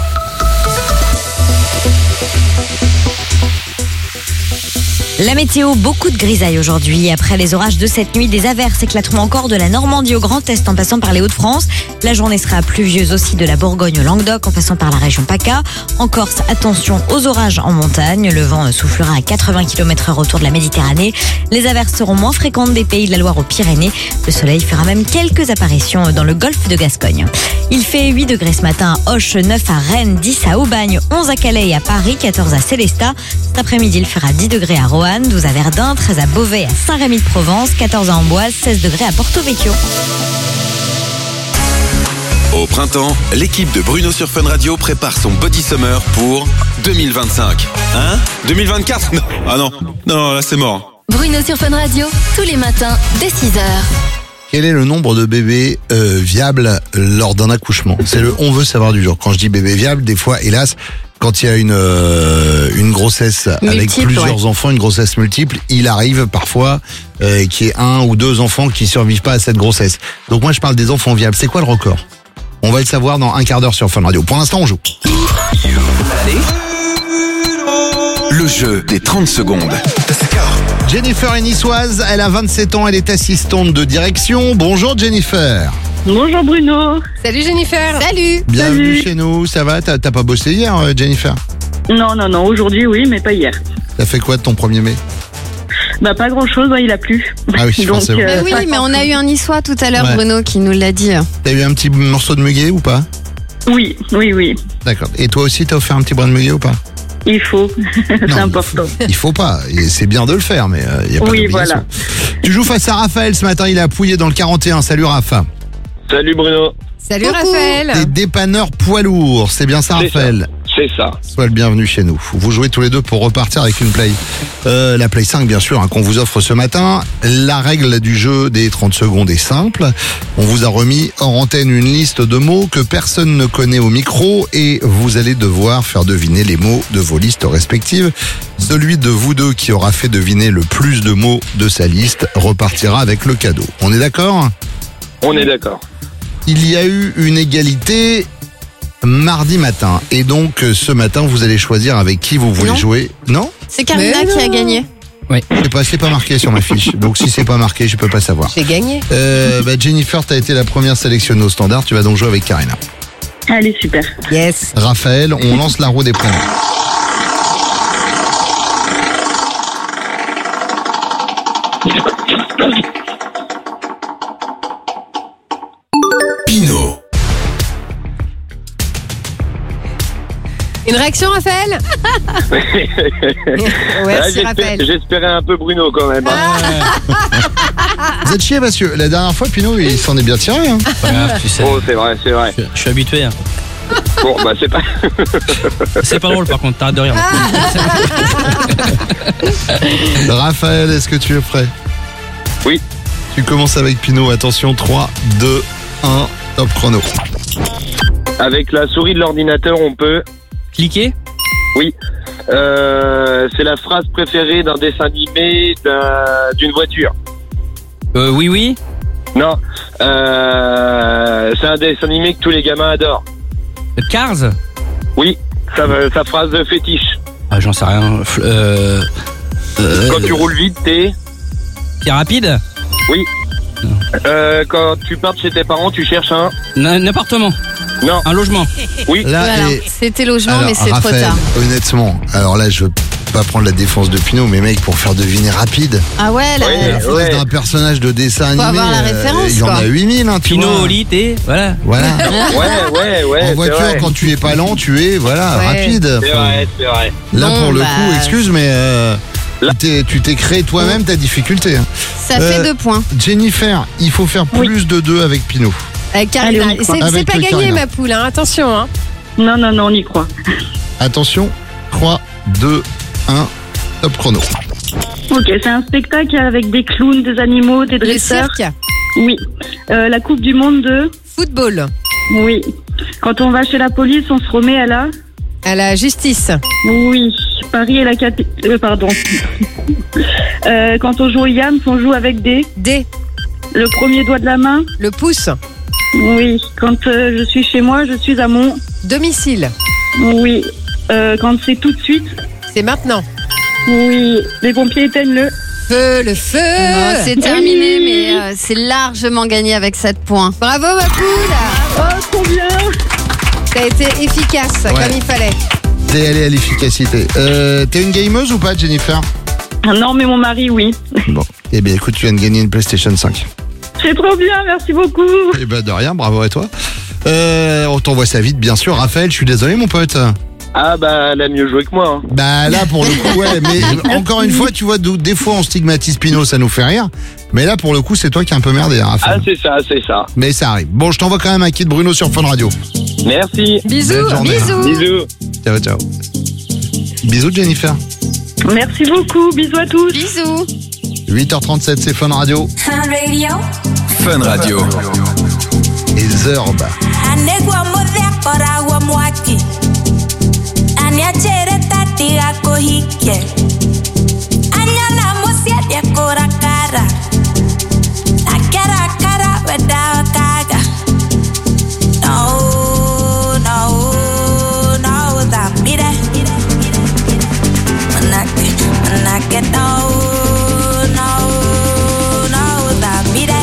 La météo, beaucoup de grisailles aujourd'hui. Après les orages de cette nuit, des averses éclateront encore de la Normandie au Grand Est en passant par les Hauts-de-France. La journée sera pluvieuse aussi de la Bourgogne au Languedoc en passant par la région PACA. En Corse, attention aux orages en montagne. Le vent soufflera à quatre-vingts kilomètres heure autour de la Méditerranée. Les averses seront moins fréquentes des pays de la Loire aux Pyrénées. Le soleil fera même quelques apparitions dans le golfe de Gascogne. Il fait huit degrés ce matin à Auch, neuf à Rennes, dix à Aubagne, onze à Calais et à Paris, quatorze à Célestat. Cet après-midi, il fera dix degrés à Roanne, douze à Verdun, treize à Beauvais et à Saint-Rémy-de-Provence, quatorze à Amboise, seize degrés à Porto Vecchio. Au printemps, l'équipe de Bruno sur Fun Radio prépare son Body Summer pour deux mille vingt-cinq. Hein deux mille vingt-quatre? Non. Ah non, non, là c'est mort. Bruno sur Fun Radio, tous les matins dès six heures. Quel est le nombre de bébés euh, viables lors d'un accouchement? C'est le on veut savoir du jour. Quand je dis bébé viable, des fois, hélas, quand il y a une euh, une grossesse multiple, avec plusieurs ouais. enfants, une grossesse multiple, il arrive parfois euh, qu'il y ait un ou deux enfants qui survivent pas à cette grossesse. Donc moi, je parle des enfants viables. C'est quoi le record? On va le savoir dans un quart d'heure sur Fun Radio. Pour l'instant, on joue. Allez. Le jeu des trente secondes. Jennifer est niçoise, elle a vingt-sept ans, elle est assistante de direction. Bonjour Jennifer. Bonjour Bruno. Salut Jennifer. Salut. Bienvenue Salut. chez nous, ça va? T'as, t'as pas bossé hier Jennifer? Non, non, non, aujourd'hui oui, mais pas hier. T'as fait quoi de ton premier mai? Bah pas grand chose, il a plu. Ah oui, donc, forcément. Euh, oui, mais on a eu un niçois tout à l'heure, Ouais. Bruno, qui nous l'a dit. T'as eu un petit morceau de muguet ou pas? Oui, oui, oui. D'accord. Et toi aussi, t'as offert un petit brin de muguet ou pas? Il faut, c'est Non, important. Il faut pas, et c'est bien de le faire, mais il n'y a pas Oui, d'obligation. voilà. Tu joues face à Raphaël ce matin, il est à Pouillet dans le quarante et un. Salut Rapha. Salut Bruno. Salut Raphaël. Des dépanneurs poids lourds, c'est bien ça C'est Raphaël? C'est ça. Sois le bienvenu chez nous. Vous jouez tous les deux pour repartir avec une Play. Euh, la Play cinq, bien sûr, hein, qu'on vous offre ce matin. La règle du jeu des trente secondes est simple. On vous a remis en antenne une liste de mots que personne ne connaît au micro et vous allez devoir faire deviner les mots de vos listes respectives. Celui de vous deux qui aura fait deviner le plus de mots de sa liste repartira avec le cadeau. On est d'accord ? On est d'accord. Il y a eu une égalité mardi matin. Et donc, ce matin, vous allez choisir avec qui vous voulez Non. jouer. Non ? C'est Carina Mais qui a non. gagné. Oui. C'est pas, c'est pas marqué sur ma fiche. Donc, si c'est pas marqué, je peux pas savoir. J'ai gagné. Euh, bah, Jennifer, t'as été la première sélectionnée au standard. Tu vas donc jouer avec Carina. Allez, super. Yes. Raphaël, on lance la roue des prénoms. Pinot. Une réaction, Raphaël? Ouais, Merci, j'espérais- Raphaël. J'espérais un peu Bruno quand même. hein. Vous êtes chier parce que la dernière fois, Pinot, il s'en est bien tiré. Hein. Pas grave, tu sais. Oh, c'est vrai, c'est vrai. Je suis habitué. hein. Bon, bah c'est pas. C'est pas drôle par contre, t'arrêtes de rire. Raphaël, est-ce que tu es prêt? Oui. Tu commences avec Pinot. Attention, trois, deux, un, top chrono. Avec la souris de l'ordinateur, on peut. Cliquer? Oui. Euh, c'est la phrase préférée d'un dessin animé d'un- d'une voiture. Euh, oui, oui. Non. Euh, c'est un dessin animé que tous les gamins adorent. Cars? Oui. Sa, sa phrase de fétiche. Ah, j'en sais rien. F- Euh, euh, Quand tu roules vite, t'es. Qui est rapide? Oui. Euh, quand tu pars de chez tes parents, tu cherches un. Un appartement? Non. Un logement? Oui. Là, Voilà. et- C'était logement, alors, mais c'est trop Raphaël, tard. honnêtement, alors là, je veux pas prendre la défense de Pinot, mais mec, pour faire deviner rapide, Ah ouais, là. Ouais. la phrase d'un personnage de dessin animé, avoir la référence, il y en quoi. a huit mille, hein, tu Pinot vois. au lit, t'es. Voilà. Voilà. Ouais, ouais, ouais. En c'est voiture, vrai. quand tu es pas lent, tu es, voilà, Ouais. rapide. C'est vrai, c'est vrai. Là, Bon, pour le bah, coup, excuse, mais euh, Là- tu t'es- tu t'es créé toi-même ta difficulté. hein. Ça Euh, fait deux points. Jennifer, il faut faire plus de deux avec Pinot. Avec Carina. Allez, on y croit. C'est c'est Avec pas le gagné, Carina. ma poule, hein. Attention, hein. Non, non, non, on y croit. Attention, trois, deux, un, top chrono. Ok, c'est un spectacle avec des clowns, des animaux, des Le dresseurs. cirque. Oui. Euh, la Coupe du Monde de. Football. Oui. Quand on va chez la police, on se remet à la. À la justice. Oui. Paris et la capitale. Euh, pardon. Euh, quand on joue au Yams, on joue avec des. D. Le premier doigt de la main. Le pouce. Oui. Quand euh, je suis chez moi, je suis à mon. Domicile. Oui. Euh, quand c'est tout de suite. C'est maintenant. Oui. Les pompiers éteignent le. Feu, le feu. Bon, c'est terminé, mais euh, c'est largement gagné avec sept points. Bravo, ma poule. Oh, trop bien. T'as été efficace, Ouais. comme il fallait. T'es allé à l'efficacité. Euh, T'es une gameuse ou pas, Jennifer? Ah non, mais mon mari, oui. Bon, eh bien écoute, tu viens de gagner une PlayStation cinq. C'est trop bien, merci beaucoup. Eh ben de rien, bravo à toi. Euh, on t'envoie ça vite, bien sûr. Raphaël, je suis désolé, mon pote. Ah, bah, elle a mieux joué que moi. hein. Bah là, pour le coup, ouais, mais encore une fois, tu vois, d'où- des fois on stigmatise Pinot, ça nous fait rire. Mais là, pour le coup, c'est toi qui es un peu merdé, hein, Ah, Raphaël. c'est ça, c'est ça. Mais ça arrive. Bon, je t'envoie quand même un kit Bruno sur Fun Radio. Merci. Bisous, Belle journée, hein. bisous. Bisous. Ciao, ciao. Bisous, Jennifer. Merci beaucoup, bisous à tous. Bisous. huit heures trente-sept, c'est Fun Radio. Fun Radio. Et Zerb. Anegwa modhekora wa mwaki aniachere tati akohike anyana musiadia kora kara akara kara weda kaga no no no dambire manake manake no no no dambire.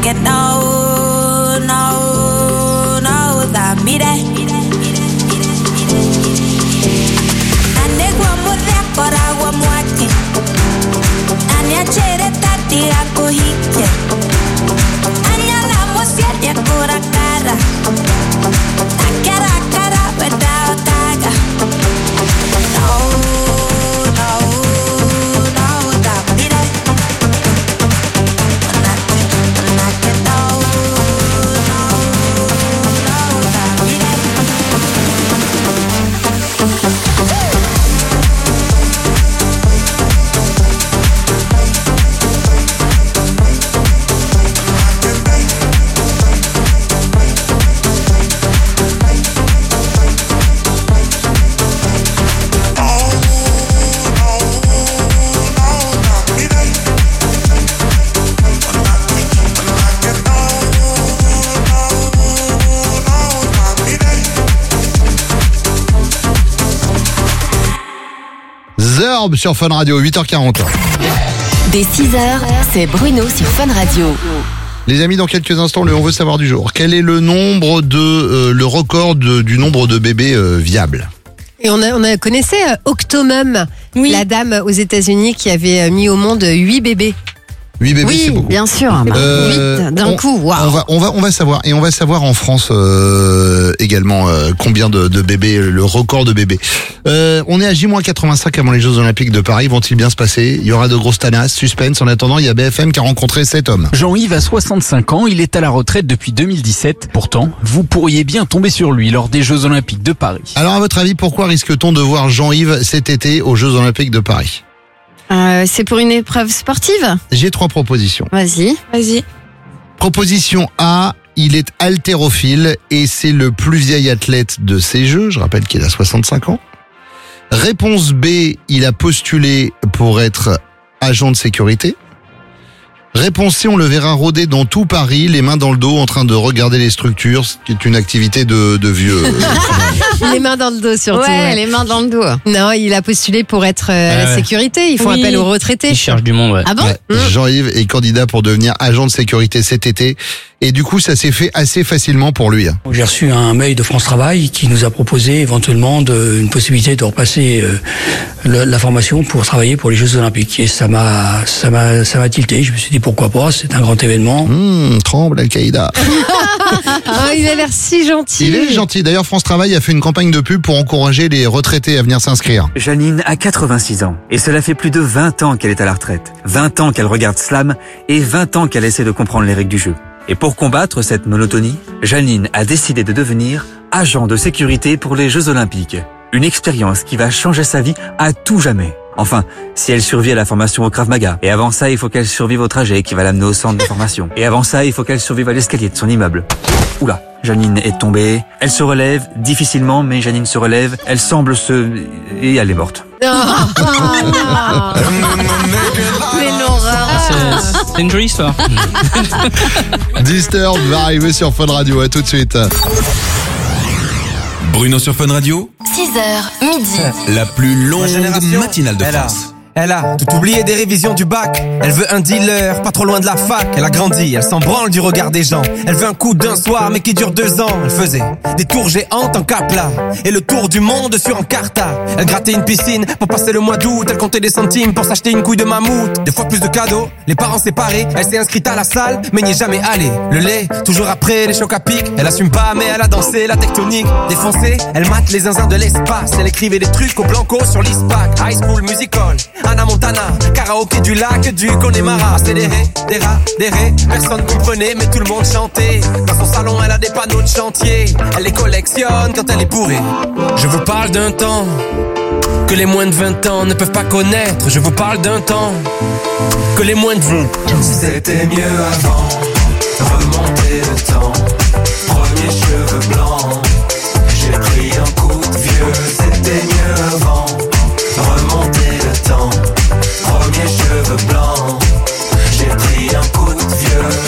que no, no, no, damire. Ane guamure kora guamuaki. Ane achere tati akuhike. Anya la mosia kora cara. Akara cara beda otaga. No, no, no, damire. Zerb sur Fun Radio, huit heures quarante. Dès six heures, c'est Bruno sur Fun Radio. Les amis, dans quelques instants, le On veut savoir du jour. Quel est le nombre de, euh, le record de- du nombre de bébés euh, viables? Et on a, on a connaissait euh, Octomum, la dame aux États-Unis qui avait euh, mis au monde huit bébés. huit bébés, Oui, c'est beaucoup. bien sûr. Bah, huit d'un on, coup, waouh. On va, on va, on va savoir. Et on va savoir en France euh, également euh, combien de, de bébés, le record de bébés. Euh, on est à J quatre-vingt-cinq avant les Jeux Olympiques de Paris. Vont-ils bien se passer? Il y aura de grosses tanasses, suspense. En attendant, il y a B F M qui a rencontré cet homme. Jean-Yves a soixante-cinq ans, il est à la retraite depuis deux mille dix-sept. Pourtant, vous pourriez bien tomber sur lui lors des Jeux Olympiques de Paris. Alors, à votre avis, pourquoi risque-t-on de voir Jean-Yves cet été aux Jeux Olympiques de Paris? Euh, c'est pour une épreuve sportive? J'ai trois propositions. Vas-y. Vas-y. Proposition A, il est haltérophile et c'est le plus vieil athlète de ces Jeux. Je rappelle qu'il a soixante-cinq ans. Réponse B, il a postulé pour être agent de sécurité. Réponse C, on le verra rôder dans tout Paris, les mains dans le dos, en train de regarder les structures, ce qui est une activité de, de vieux. Les mains dans le dos surtout. Ouais, les mains dans le dos. Non, il a postulé pour être euh, à Ah la ouais. sécurité. Ils font Oui. appel aux retraités. Il cherche du monde, ouais. Ah bon Ouais, Jean-Yves est candidat pour devenir agent de sécurité cet été. Et du coup, ça s'est fait assez facilement pour lui. J'ai reçu un mail de France Travail qui nous a proposé éventuellement de, une possibilité de repasser euh, le- la formation pour travailler pour les Jeux Olympiques. Et ça m'a, ça m'a, ça m'a tilté. Je me suis dit pourquoi pas. C'est un grand événement. Mmh, tremble Al-Qaïda. Oh, il a l'air si gentil. Il est gentil. D'ailleurs, France Travail a fait une campagne de pub pour encourager les retraités à venir s'inscrire. Janine a quatre-vingt-six ans et cela fait plus de vingt ans qu'elle est à la retraite. vingt ans qu'elle regarde Slam et vingt ans qu'elle essaie de comprendre les règles du jeu. Et pour combattre cette monotonie, Janine a décidé de devenir agent de sécurité pour les Jeux Olympiques. Une expérience qui va changer sa vie à tout jamais. Enfin, si elle survit à la formation au Krav Maga. Et avant ça, il faut qu'elle survive au trajet qui va l'amener au centre de formation. Et avant ça, il faut qu'elle survive à l'escalier de son immeuble. Oula, Janine est tombée. Elle se relève, difficilement, mais Janine se relève. Elle semble se... et elle est morte. Oh, non. Mais l'horreur. C'est- C'est une jolie histoire. Disturb va arriver sur Fun Radio. À tout de suite. Bruno sur Fun Radio, six heures, midi. la plus longue matinale de Elle a, France. elle a tout oublié des révisions du bac. Elle veut un dealer, pas trop loin de la fac. Elle a grandi, elle s'en branle du regard des gens. Elle veut un coup d'un soir, mais qui dure deux ans. Elle faisait des tours géantes en capla et le tour du monde sur Encarta. Elle grattait une piscine pour passer le mois d'août. Elle comptait des centimes pour s'acheter une couille de mammouth. Des fois plus de cadeaux, les parents séparés. Elle s'est inscrite à la salle, mais n'y est jamais allée. Le lait, toujours après les chocs à pic. Elle assume pas, mais elle a dansé la tectonique. Défoncée, elle mate les zinzins de l'espace. Elle écrivait des trucs au blanco sur l'ISPAC. High School Musical, Anna Montana, karaoké du lac du Connemara. C'est des ré, des rats, des ré. Personne comprenait, mais tout le monde chantait. Dans son salon, elle a des panneaux de chantier. Elle les collectionne quand elle est bourrée. Je vous parle d'un temps que les moins de vingt ans ne peuvent pas connaître. Je vous parle d'un temps que les moins de vingt. C'était mieux avant, remonter le temps. Premier cheveux blancs, j'ai pris un coup de vieux. C'était mieux avant, remonter le temps. Premier cheveux blancs, j'ai pris un coup de vieux.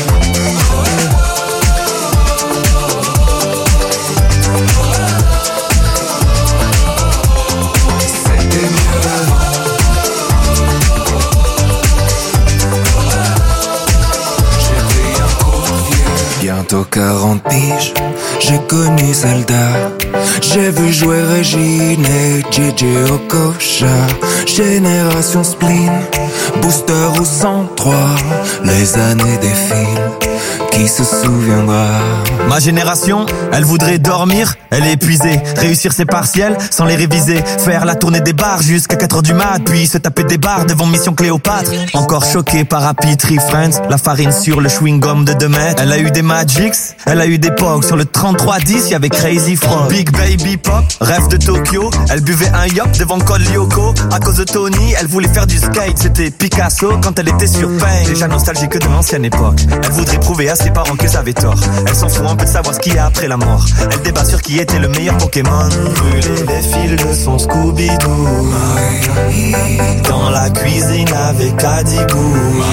bientôt quarante piges. J'ai connu Zelda, j'ai vu jouer Régine et J J Okocha. Génération spleen, booster ou cent trois, les années défilent, qui se souviendra? Ma génération, elle voudrait dormir, elle est épuisée, réussir ses partiels sans les réviser, faire la tournée des bars jusqu'à quatre heures du mat, puis se taper des bars devant Mission Cléopâtre. Encore choquée par Happy Tree Friends, la farine sur le chewing-gum de deux mètres. Elle a eu des Magics, elle a eu des Pogs, sur le trente-trois dix, y'avait Crazy Frog. Big Baby Pop, rêve de Tokyo, elle buvait un yop devant Col Lyoko. À cause de Tony, elle voulait faire du skate, c'était Picasso quand elle était sur Pain. Déjà nostalgique de l'ancienne époque, elle voudrait prouver à ses parents que ça avait tort. Elle s'en fout un peu de savoir ce qu'il y a après la mort. Elle débat sur qui était le meilleur Pokémon. Brûler les fils de son Scooby-Doo dans la cuisine avec Adibou.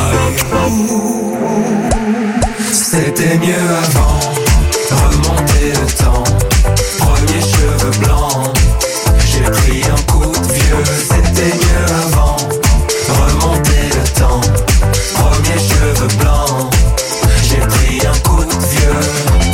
C'était mieux avant, remonter le temps. Premier cheveux blancs, j'ai pris un coup de vieux. C'était mieux avant, remonter le temps. Premier cheveux blancs, j'ai pris un coup de vieux.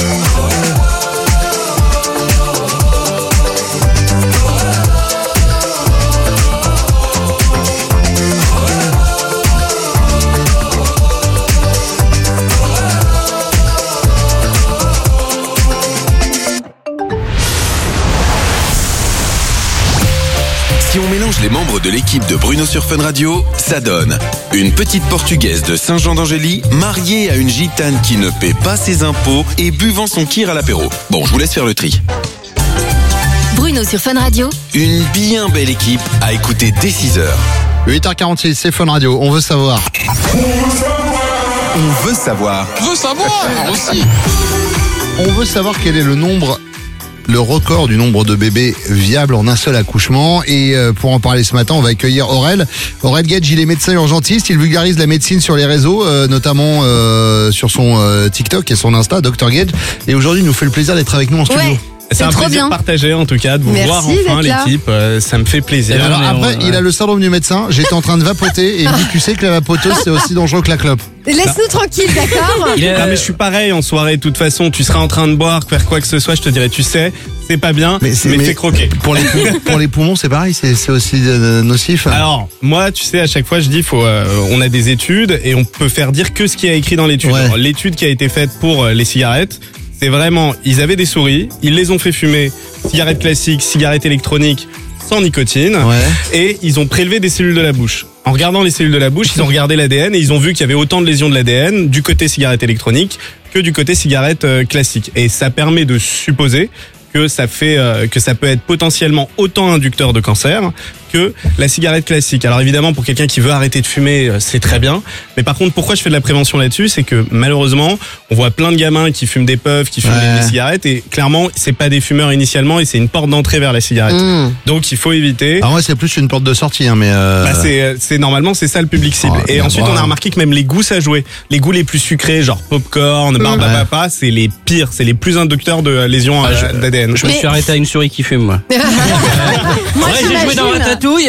Si on mélange les membres de l'équipe de Bruno sur Fun Radio, ça donne une petite portugaise de Saint-Jean-d'Angély mariée à une gitane qui ne paie pas ses impôts et buvant son kir à l'apéro. Bon, je vous laisse faire le tri. Bruno sur Fun Radio. Une bien belle équipe à écouter dès six heures. huit heures quarante-six, c'est Fun Radio, on veut savoir. On veut savoir. On veut savoir aussi. On veut savoir quel est le nombre, le record du nombre de bébés viables en un seul accouchement. Et euh, pour en parler ce matin, on va accueillir Aurel. Aurel Gage, il est médecin urgentiste, il vulgarise la médecine sur les réseaux, euh, notamment euh, sur son euh, TikTok et son Insta, docteur Gage. Et aujourd'hui, il nous fait le plaisir d'être avec nous en studio. Ouais. C'est un trop plaisir bien. partagé en tout cas de vous Merci voir enfin d'être là. l'équipe, euh, ça me fait plaisir. Et alors Mais après, on- il a le syndrome du médecin. J'étais en train de vapoter et il me dit, tu sais que la vapoteuse, c'est aussi dangereux que la clope. Laisse-nous tranquille, d'accord? Il est- Ah, mais je suis pareil en soirée de toute façon, tu seras en train de boire, faire quoi que ce soit, je te dirais tu sais, c'est pas bien, mais, c'est- mais fais croquer. Pour les, pou- pour les poumons, c'est pareil, c'est c'est aussi euh, nocif. Alors, moi, tu sais, à chaque fois, je dis, faut, euh, on a des études et on peut faire dire que ce qui est écrit dans l'étude. Ouais. Alors, l'étude qui a été faite pour euh, les cigarettes, c'est vraiment, ils avaient des souris, ils les ont fait fumer, cigarettes classiques, cigarettes électroniques, sans nicotine, et ils ont prélevé des cellules de la bouche. En regardant les cellules de la bouche, ils ont regardé l'A D N et ils ont vu qu'il y avait autant de lésions de l'A D N du côté cigarette électronique que du côté cigarette euh, classique. Et ça permet de supposer que ça fait euh, que ça peut être potentiellement autant inducteur de cancer que la cigarette classique. Alors évidemment, pour quelqu'un qui veut arrêter de fumer, euh, c'est très bien. Mais par contre, pourquoi je fais de la prévention là-dessus, c'est que malheureusement, on voit plein de gamins qui fument des puffs, qui fument Ouais. des cigarettes, et clairement, c'est pas des fumeurs initialement, et c'est une porte d'entrée vers la cigarette. Mmh. Donc il faut éviter. Alors moi, c'est plus une porte de sortie, hein, mais. Euh... Bah c'est, c'est normalement c'est ça le public cible. Oh, et bien ensuite voir. on a remarqué que même les goûts ça jouait. Les goûts les plus sucrés, genre popcorn, barbe à Ouais. papa, c'est les pires, c'est les plus inducteurs de lésions Ah, euh, je- d'A D N. Je me suis arrêté à une souris qui fume, moi. Moi, Ouais, j'ai joué dans j'imagine. Ratatouille.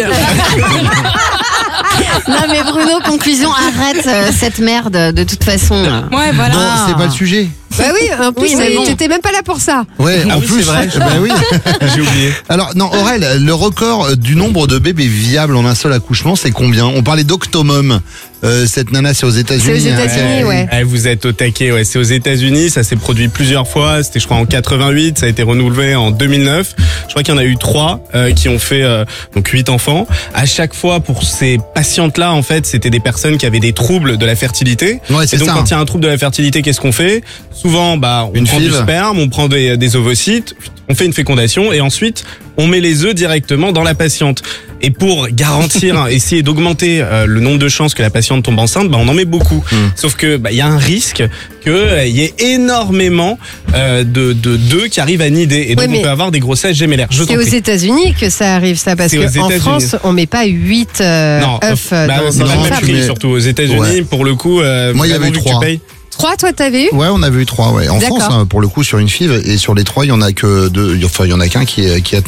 Non mais Bruno, conclusion, arrête euh, cette merde de toute façon. Ouais, voilà. Bon, c'est pas le sujet. Bah oui, en plus, Oui, mais bon. t'étais même pas là pour ça. Ouais, Ah en oui, plus, c'est vrai. bah oui. J'ai oublié. Alors non, Aurel, le record du nombre de bébés viables en un seul accouchement, c'est combien? On parlait d'Octomum. Euh, cette nana, c'est aux États-Unis. C'est aux États-Unis, ouais. Eh, vous êtes au taquet, ouais. C'est aux États-Unis, ça s'est produit plusieurs fois. C'était, je crois, en quatre-vingt-huit, ça a été renouvelé en deux mille neuf. Je crois qu'il y en a eu trois euh, qui ont fait euh, donc huit enfants. À chaque fois, pour ces patientes-là, en fait, c'était des personnes qui avaient des troubles de la fertilité. Ouais, c'est Et donc, ça. quand il y a un trouble de la fertilité, qu'est-ce qu'on fait? Souvent, bah, on Une prend five. du sperme, on prend des, des ovocytes, on fait une fécondation et ensuite on met les œufs directement dans la patiente. Et pour garantir, essayer d'augmenter euh, le nombre de chances que la patiente tombe enceinte, bah, on en met beaucoup. Hmm. Sauf que bah, il y a un risque qu'il y ait énormément euh, de de d'œufs qui arrivent à nider et donc Ouais, mais on peut avoir des grossesses gémellaires. Je C'est t'en aux prie. États-Unis que ça arrive, ça, parce C'est aux qu'en États-Unis. France, on met pas huit euh, Non, œufs bah, dans c'est dans pas le le même sable. prix, mais- surtout aux États-Unis. Ouais. Pour le coup, euh, Moi, il y vraiment, avait eu vu que tu trois. payes- Trois, toi, t'avais eu? Ouais, on avait eu trois, ouais. En D'accord. France, hein, pour le coup, sur une five, et sur les trois, il y en a que deux, enfin, il y en a qu'un qui, est- qui a tenu.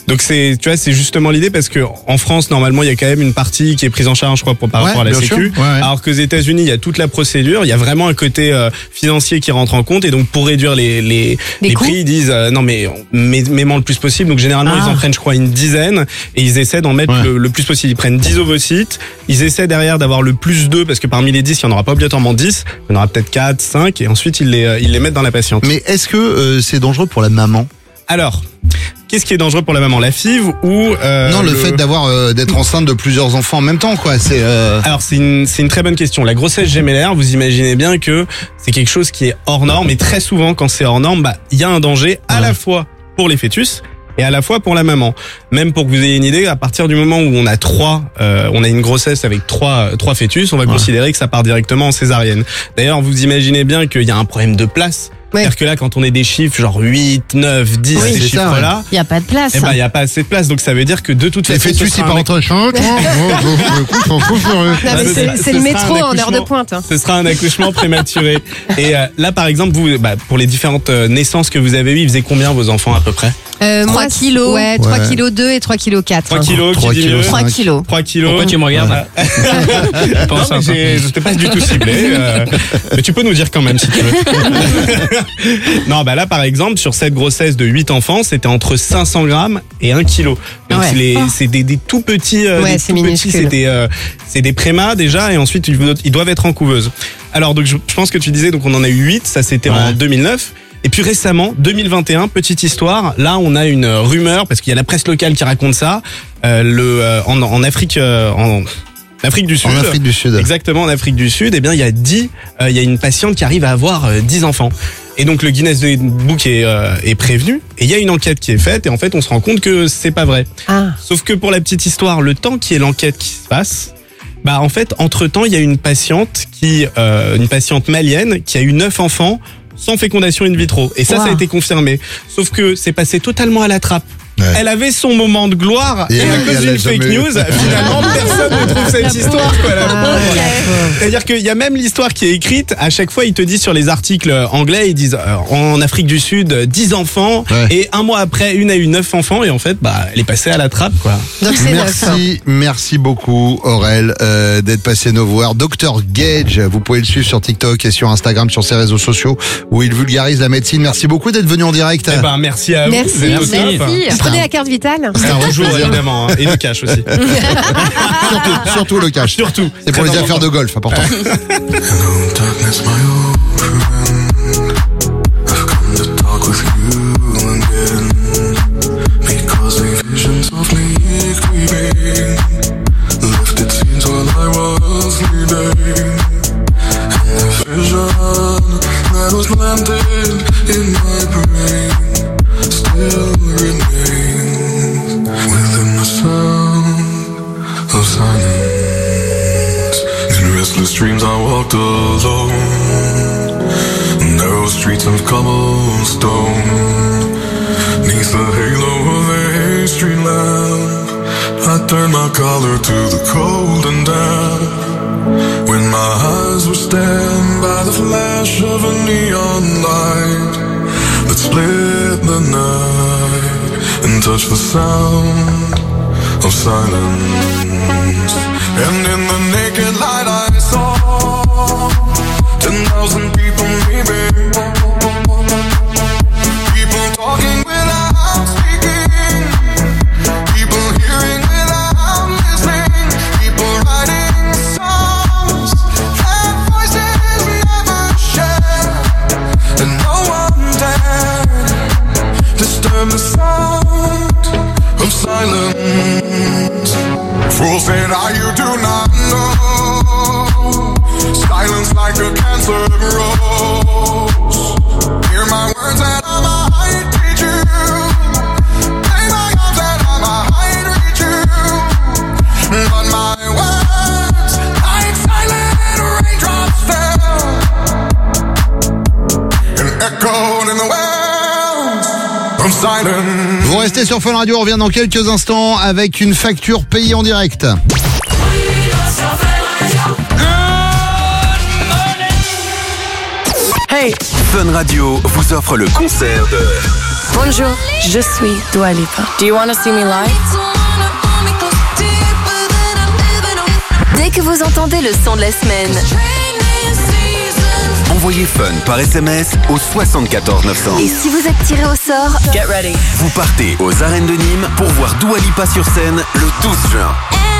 Donc c'est, tu vois, c'est justement l'idée parce que en France normalement il y a quand même une partie qui est prise en charge, je crois, pour par Ouais, rapport à la bien Sécu. sûr. Ouais, ouais. Alors qu'aux États-Unis il y a toute la procédure, il y a vraiment un côté euh, financier qui rentre en compte et donc pour réduire les les, Les les coûts prix ils disent euh, non mais mais mets-moi le plus possible. Donc généralement Ah. ils en prennent je crois une dizaine et ils essaient d'en mettre Ouais. le, le plus possible. Ils prennent dix ovocytes, ils essaient derrière d'avoir le plus d'eux parce que parmi les dix il y en aura pas obligatoirement dix, il y en aura peut-être quatre, cinq et ensuite ils les euh, ils les mettent dans la patiente. Mais est-ce que euh, c'est dangereux pour la maman? Alors, qu'est-ce qui est dangereux pour la maman, la F I V ou euh, Non, le, fait d'avoir euh, d'être enceinte de plusieurs enfants en même temps, quoi. C'est. Euh... Alors c'est une c'est une très bonne question. La grossesse gémellaire, vous imaginez bien que c'est quelque chose qui est hors norme et très souvent quand c'est hors norme, bah il y a un danger à la fois pour les fœtus et à la fois pour la maman. Même pour que vous ayez une idée, à partir du moment où on a trois, euh, on a une grossesse avec trois trois fœtus, on va Ouais. considérer que ça part directement en césarienne. D'ailleurs, vous imaginez bien qu'il y a un problème de place. Ouais. C'est-à-dire que là, quand on est des chiffres genre huit, neuf, dix, Oui, ces c'est ça, chiffres-là, Il n'y a pas de place. eh ben, il n'y a pas assez de place. Donc ça veut dire que de toute Les façon, ce fœtus, sera ils un partent ac- entre chante. Non, mais ce c'est sera- c'est ce le sera métro un en heure de accouchement- pointe. hein. Ce sera un accouchement prématuré. Et euh, là, par exemple, vous, bah, pour les différentes euh, naissances que vous avez eues, ils faisaient combien vos enfants à peu près? Euh, trois moi, kilos. Ouais, trois Ouais. kilos deux et trois kilos quatre. trois kilos, trois qui dit kilos mieux? cinq. trois kilos. trois kilos. Pourquoi tu me regardes Non, Pense mais un peu. j'ai- je t'ai pas du tout ciblé. euh, mais tu peux nous dire quand même si tu veux. Non, bah là, par exemple, sur cette grossesse de huit enfants, c'était entre cinq cents grammes et un kilo. Donc, Ouais. c'est les- c'est des, des tout petits, euh, Ouais, des c'est tout petits, minuscule. c'est des, euh, c'est des prémas déjà, et ensuite, ils doivent- ils doivent être en couveuse. Alors, donc, je, je pense que tu disais, donc, on en a eu huit, ça c'était Ouais. en deux mille neuf. Et puis récemment, deux mille vingt et un, petite histoire, là on a une rumeur, parce qu'il y a la presse locale qui raconte ça, euh, le, euh, en, en Afrique, euh, en Afrique du Sud. En Afrique du Sud. Exactement, en Afrique du Sud, eh bien il y a dix, euh, il y a une patiente qui arrive à avoir euh, dix enfants. Et donc le Guinness Book est, euh, est prévenu, et il y a une enquête qui est faite, et en fait on se rend compte que c'est pas vrai. Ah. Sauf que pour la petite histoire, le temps qu'il y ait l'enquête qui se passe, bah en fait entre temps il y a une patiente qui, euh, une patiente malienne qui a eu neuf enfants sans fécondation in vitro. Et ça, Wow. ça a été confirmé. Sauf que c'est passé totalement à la trappe. Ouais. Elle avait son moment de gloire Et et, à elle- cause elle d'une l'a fake jamais eu. news, finalement personne ne trouve cette histoire. Quoi, la Ah, pauvre. la pauvre. C'est-à-dire qu'il y a même l'histoire qui est écrite. À chaque fois, ils te disent sur les articles anglais, ils disent euh, en Afrique du Sud dix enfants Ouais. et un mois après, une a eu neuf enfants et en fait, bah, elle est passée à la trappe, quoi. Donc c'est neuf. hein. Merci, merci beaucoup Aurel euh, d'être passé nous voir. Docteur Gage, vous pouvez le suivre sur TikTok et sur Instagram, sur ses réseaux sociaux où il vulgarise la médecine. Merci beaucoup d'être venu en direct. Eh ben, merci à vous. Merci, vous êtes au merci. top. Vous prenez la carte vitale C'est un vrai Toujours, plaisir. évidemment, hein, et du cash aussi. Surtout, surtout le cash. Surtout. C'est pour Très les affaires important. de golf, important. Hello, darkness, my old friend. I've come to talk with you again. Because the visions of me creeping left its scenes while I was sleeping. And the vision that was planted in my brain still remains within the sound of silence. In restless dreams I walked alone, narrow streets of cobblestone, neath the halo of a street lamp. I turned my collar to the cold and damp, when my eyes were stabbed by the flash of a neon light that split the night and touched the sound of silence. And in the naked light I saw ten thousand people maybe, people talking without speaking, people hearing without listening, people writing songs that voices never share, and no one dared disturb the sound of silence. Fools say that you do not know, silence like a cancer grows. Hear my words that I might teach you, play my arms that I might reach you, but my words like silent raindrops fell and echoed in the wells of silence. Vous restez sur Fun Radio, on revient dans quelques instants avec une facture payée en direct. Hey, Fun Radio vous offre le concert de Bonjour, je suis Dua Lipa. Do you want to see me live? Dès que vous entendez le son de la semaine, Envoyez Fun par S M S au soixante-quatorze neuf cents. et si vous êtes tiré au sort, Get ready. Vous partez aux arènes de Nîmes pour voir Dua Lipa sur scène le douze juin.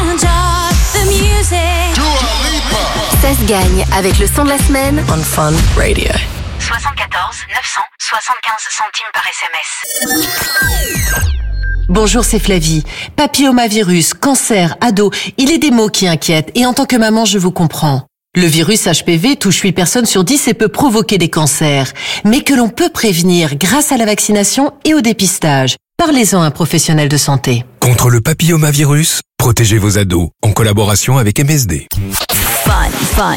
ça se gagne avec le son de la semaine On Fun Radio. soixante-quatorze neuf cents soixante-quinze centimes par S M S. Bonjour, c'est Flavie. Papillomavirus, cancer, ado, il est des mots qui inquiètent et en tant que maman, je vous comprends. Le virus H P V touche huit personnes sur dix et peut provoquer des cancers, mais que l'on peut prévenir grâce à la vaccination et au dépistage. Parlez-en à un professionnel de santé. Contre le papillomavirus, protégez vos ados en collaboration avec M S D. Fun, fun.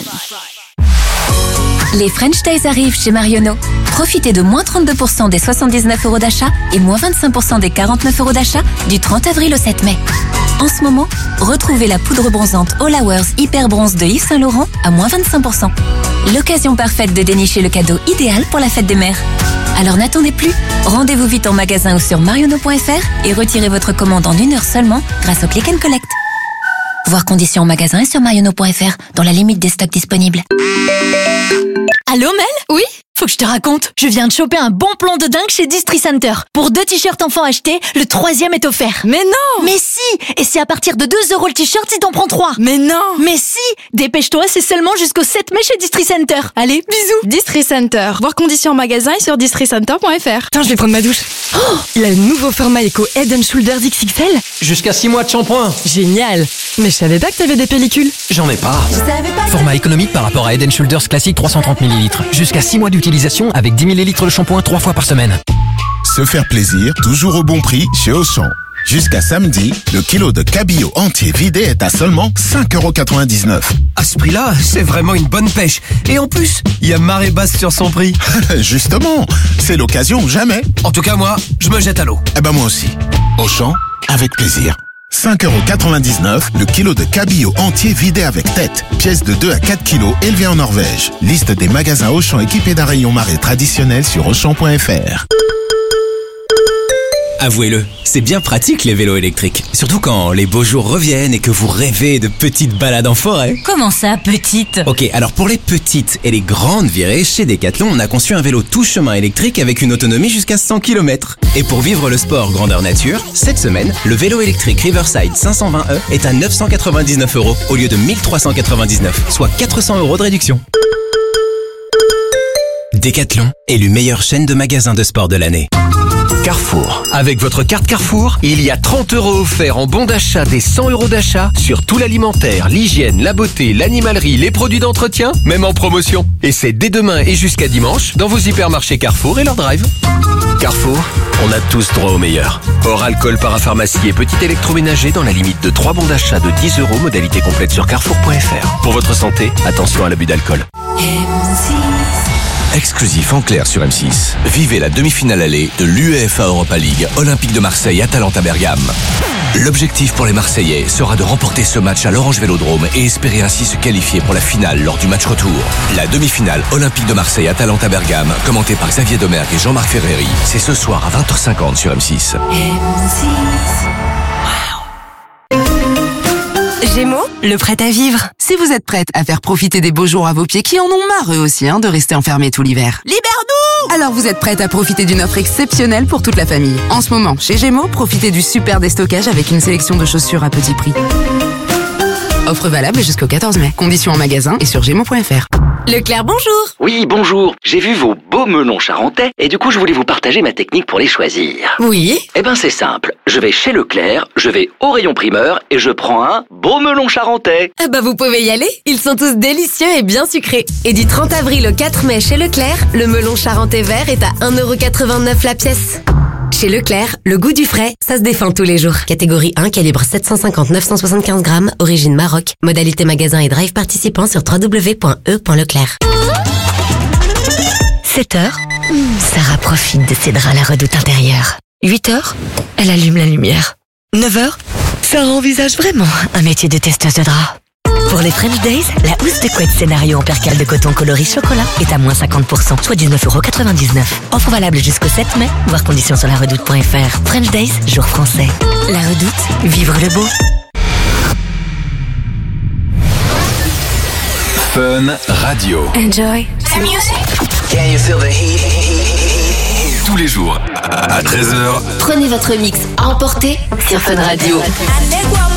Les French Days arrivent chez Marionneau. Profitez de moins trente-deux pour cent des soixante-dix-neuf euros d'achat et moins vingt-cinq pour cent des quarante-neuf euros d'achat du trente avril au sept mai. En ce moment, retrouvez la poudre bronzante All Hours Hyper Bronze de Yves Saint Laurent à moins vingt-cinq pour cent. L'occasion parfaite de dénicher le cadeau idéal pour la fête des mères. Alors n'attendez plus, rendez-vous vite en magasin ou sur marionneau point f r et retirez votre commande en une heure seulement grâce au Click and Collect. Voir conditions en magasin et sur marionneau point f r dans la limite des stocks disponibles. Allô Mel? Oui? Faut que je te raconte. Je viens de choper un bon plan de dingue chez Distri Center. Pour deux t-shirts enfants achetés, le troisième est offert. Mais non! Mais si! Et c'est à partir de deux euros le t-shirt si t'en prends trois. Mais non! Mais si! Dépêche-toi, c'est seulement jusqu'au sept mai chez Distri Center. Allez, bisous! Distri Center. Voir conditions en magasin et sur distri center point f r. Attends, je vais prendre ma douche. Oh, le nouveau format Eco Head and Shoulders X X L. Jusqu'à six mois de shampoing. Génial! Mais je savais pas que t'avais des pellicules. J'en ai pas. Format économique par rapport à Head and Shoulders classique trois cent trente millilitres. Jusqu'à six mois d'utilisation avec dix millilitres de shampoing trois fois par semaine. Se faire plaisir, toujours au bon prix chez Auchan. Jusqu'à samedi, le kilo de cabillaud entier vidé est à seulement cinq euros quatre-vingt-dix-neuf. À ce prix-là, c'est vraiment une bonne pêche. Et en plus, il y a marée basse sur son prix. Justement, c'est l'occasion ou jamais. En tout cas, moi, je me jette à l'eau. Eh ben moi aussi. Auchan, avec plaisir. cinq euros quatre-vingt-dix-neuf, le kilo de cabillaud entier vidé avec tête. Pièce de deux à quatre kilos élevée en Norvège. Liste des magasins Auchan équipés d'un rayon marée traditionnel sur auchan point f r. Avouez-le, c'est bien pratique les vélos électriques. Surtout quand les beaux jours reviennent et que vous rêvez de petites balades en forêt. Comment ça, petite? Ok, alors pour les petites et les grandes virées, chez Decathlon, on a conçu un vélo tout chemin électrique avec une autonomie jusqu'à cent kilomètres. Et pour vivre le sport grandeur nature, cette semaine, le vélo électrique Riverside cinq cent vingt E est à neuf cent quatre-vingt-dix-neuf euros au lieu de mille trois cent quatre-vingt-dix-neuf, soit quatre cents euros de réduction. Decathlon, élu meilleure chaîne de magasins de sport de l'année. Carrefour. Avec votre carte Carrefour, il y a trente euros offerts en bon d'achat des cent euros d'achat sur tout l'alimentaire, l'hygiène, la beauté, l'animalerie, les produits d'entretien, même en promotion. Et c'est dès demain et jusqu'à dimanche dans vos hypermarchés Carrefour et leur drive. Carrefour, on a tous droit au meilleur. Hors alcool, parapharmacie et petit électroménager dans la limite de trois bons d'achat de dix euros, modalité complète sur carrefour point f r. Pour votre santé, attention à l'abus d'alcool. Exclusif en clair sur M six. Vivez la demi-finale allée de l'UEFA Europa League Olympique de Marseille Atalanta Bergame. L'objectif pour les Marseillais sera de remporter ce match à l'Orange Vélodrome et espérer ainsi se qualifier pour la finale lors du match retour. La demi-finale Olympique de Marseille Atalanta Bergame, commentée par Xavier Domergue et Jean-Marc Ferreri. C'est ce soir à vingt heures cinquante sur M six. Gémeaux, le prêt à vivre. Si vous êtes prête à faire profiter des beaux jours à vos pieds qui en ont marre eux aussi hein, de rester enfermés tout l'hiver. Libère-nous! Alors vous êtes prête à profiter d'une offre exceptionnelle pour toute la famille. En ce moment, chez Gémeaux, profitez du super déstockage avec une sélection de chaussures à petit prix. Offre valable jusqu'au quatorze mai. Conditions en magasin et sur gémeaux point f r. Leclerc, bonjour. Oui, bonjour. J'ai vu vos beaux melons charentais et du coup, je voulais vous partager ma technique pour les choisir. Oui. Eh ben, c'est simple. Je vais chez Leclerc, je vais au rayon primeur et je prends un beau melon charentais. Ah bah, vous pouvez y aller. Ils sont tous délicieux et bien sucrés. Et du trente avril au quatre mai chez Leclerc, le melon charentais vert est à un euro quatre-vingt-neuf la pièce. Chez Leclerc, le goût du frais, ça se défend tous les jours. Catégorie un, calibre sept cent cinquante à neuf cent soixante-quinze grammes, origine Maroc. Modalité magasin et drive participant sur w w w point e point leclerc. sept heures, Sarah profite de ses draps à la redoute intérieure. huit heures, elle allume la lumière. neuf heures, Sarah envisage vraiment un métier de testeuse de draps. Pour les French Days, la housse de couette scénario en percale de coton coloris chocolat est à moins cinquante pour cent, soit dix-neuf euros quatre-vingt-dix-neuf. Offre valable jusqu'au sept mai, voir conditions sur la redoute point f r. French Days, jour français. La Redoute, vivre le beau. Fun Radio. Enjoy the music. Can you feel the heat? Tous les jours, à treize heures. Prenez votre mix à emporter sur Fun Radio. Allegua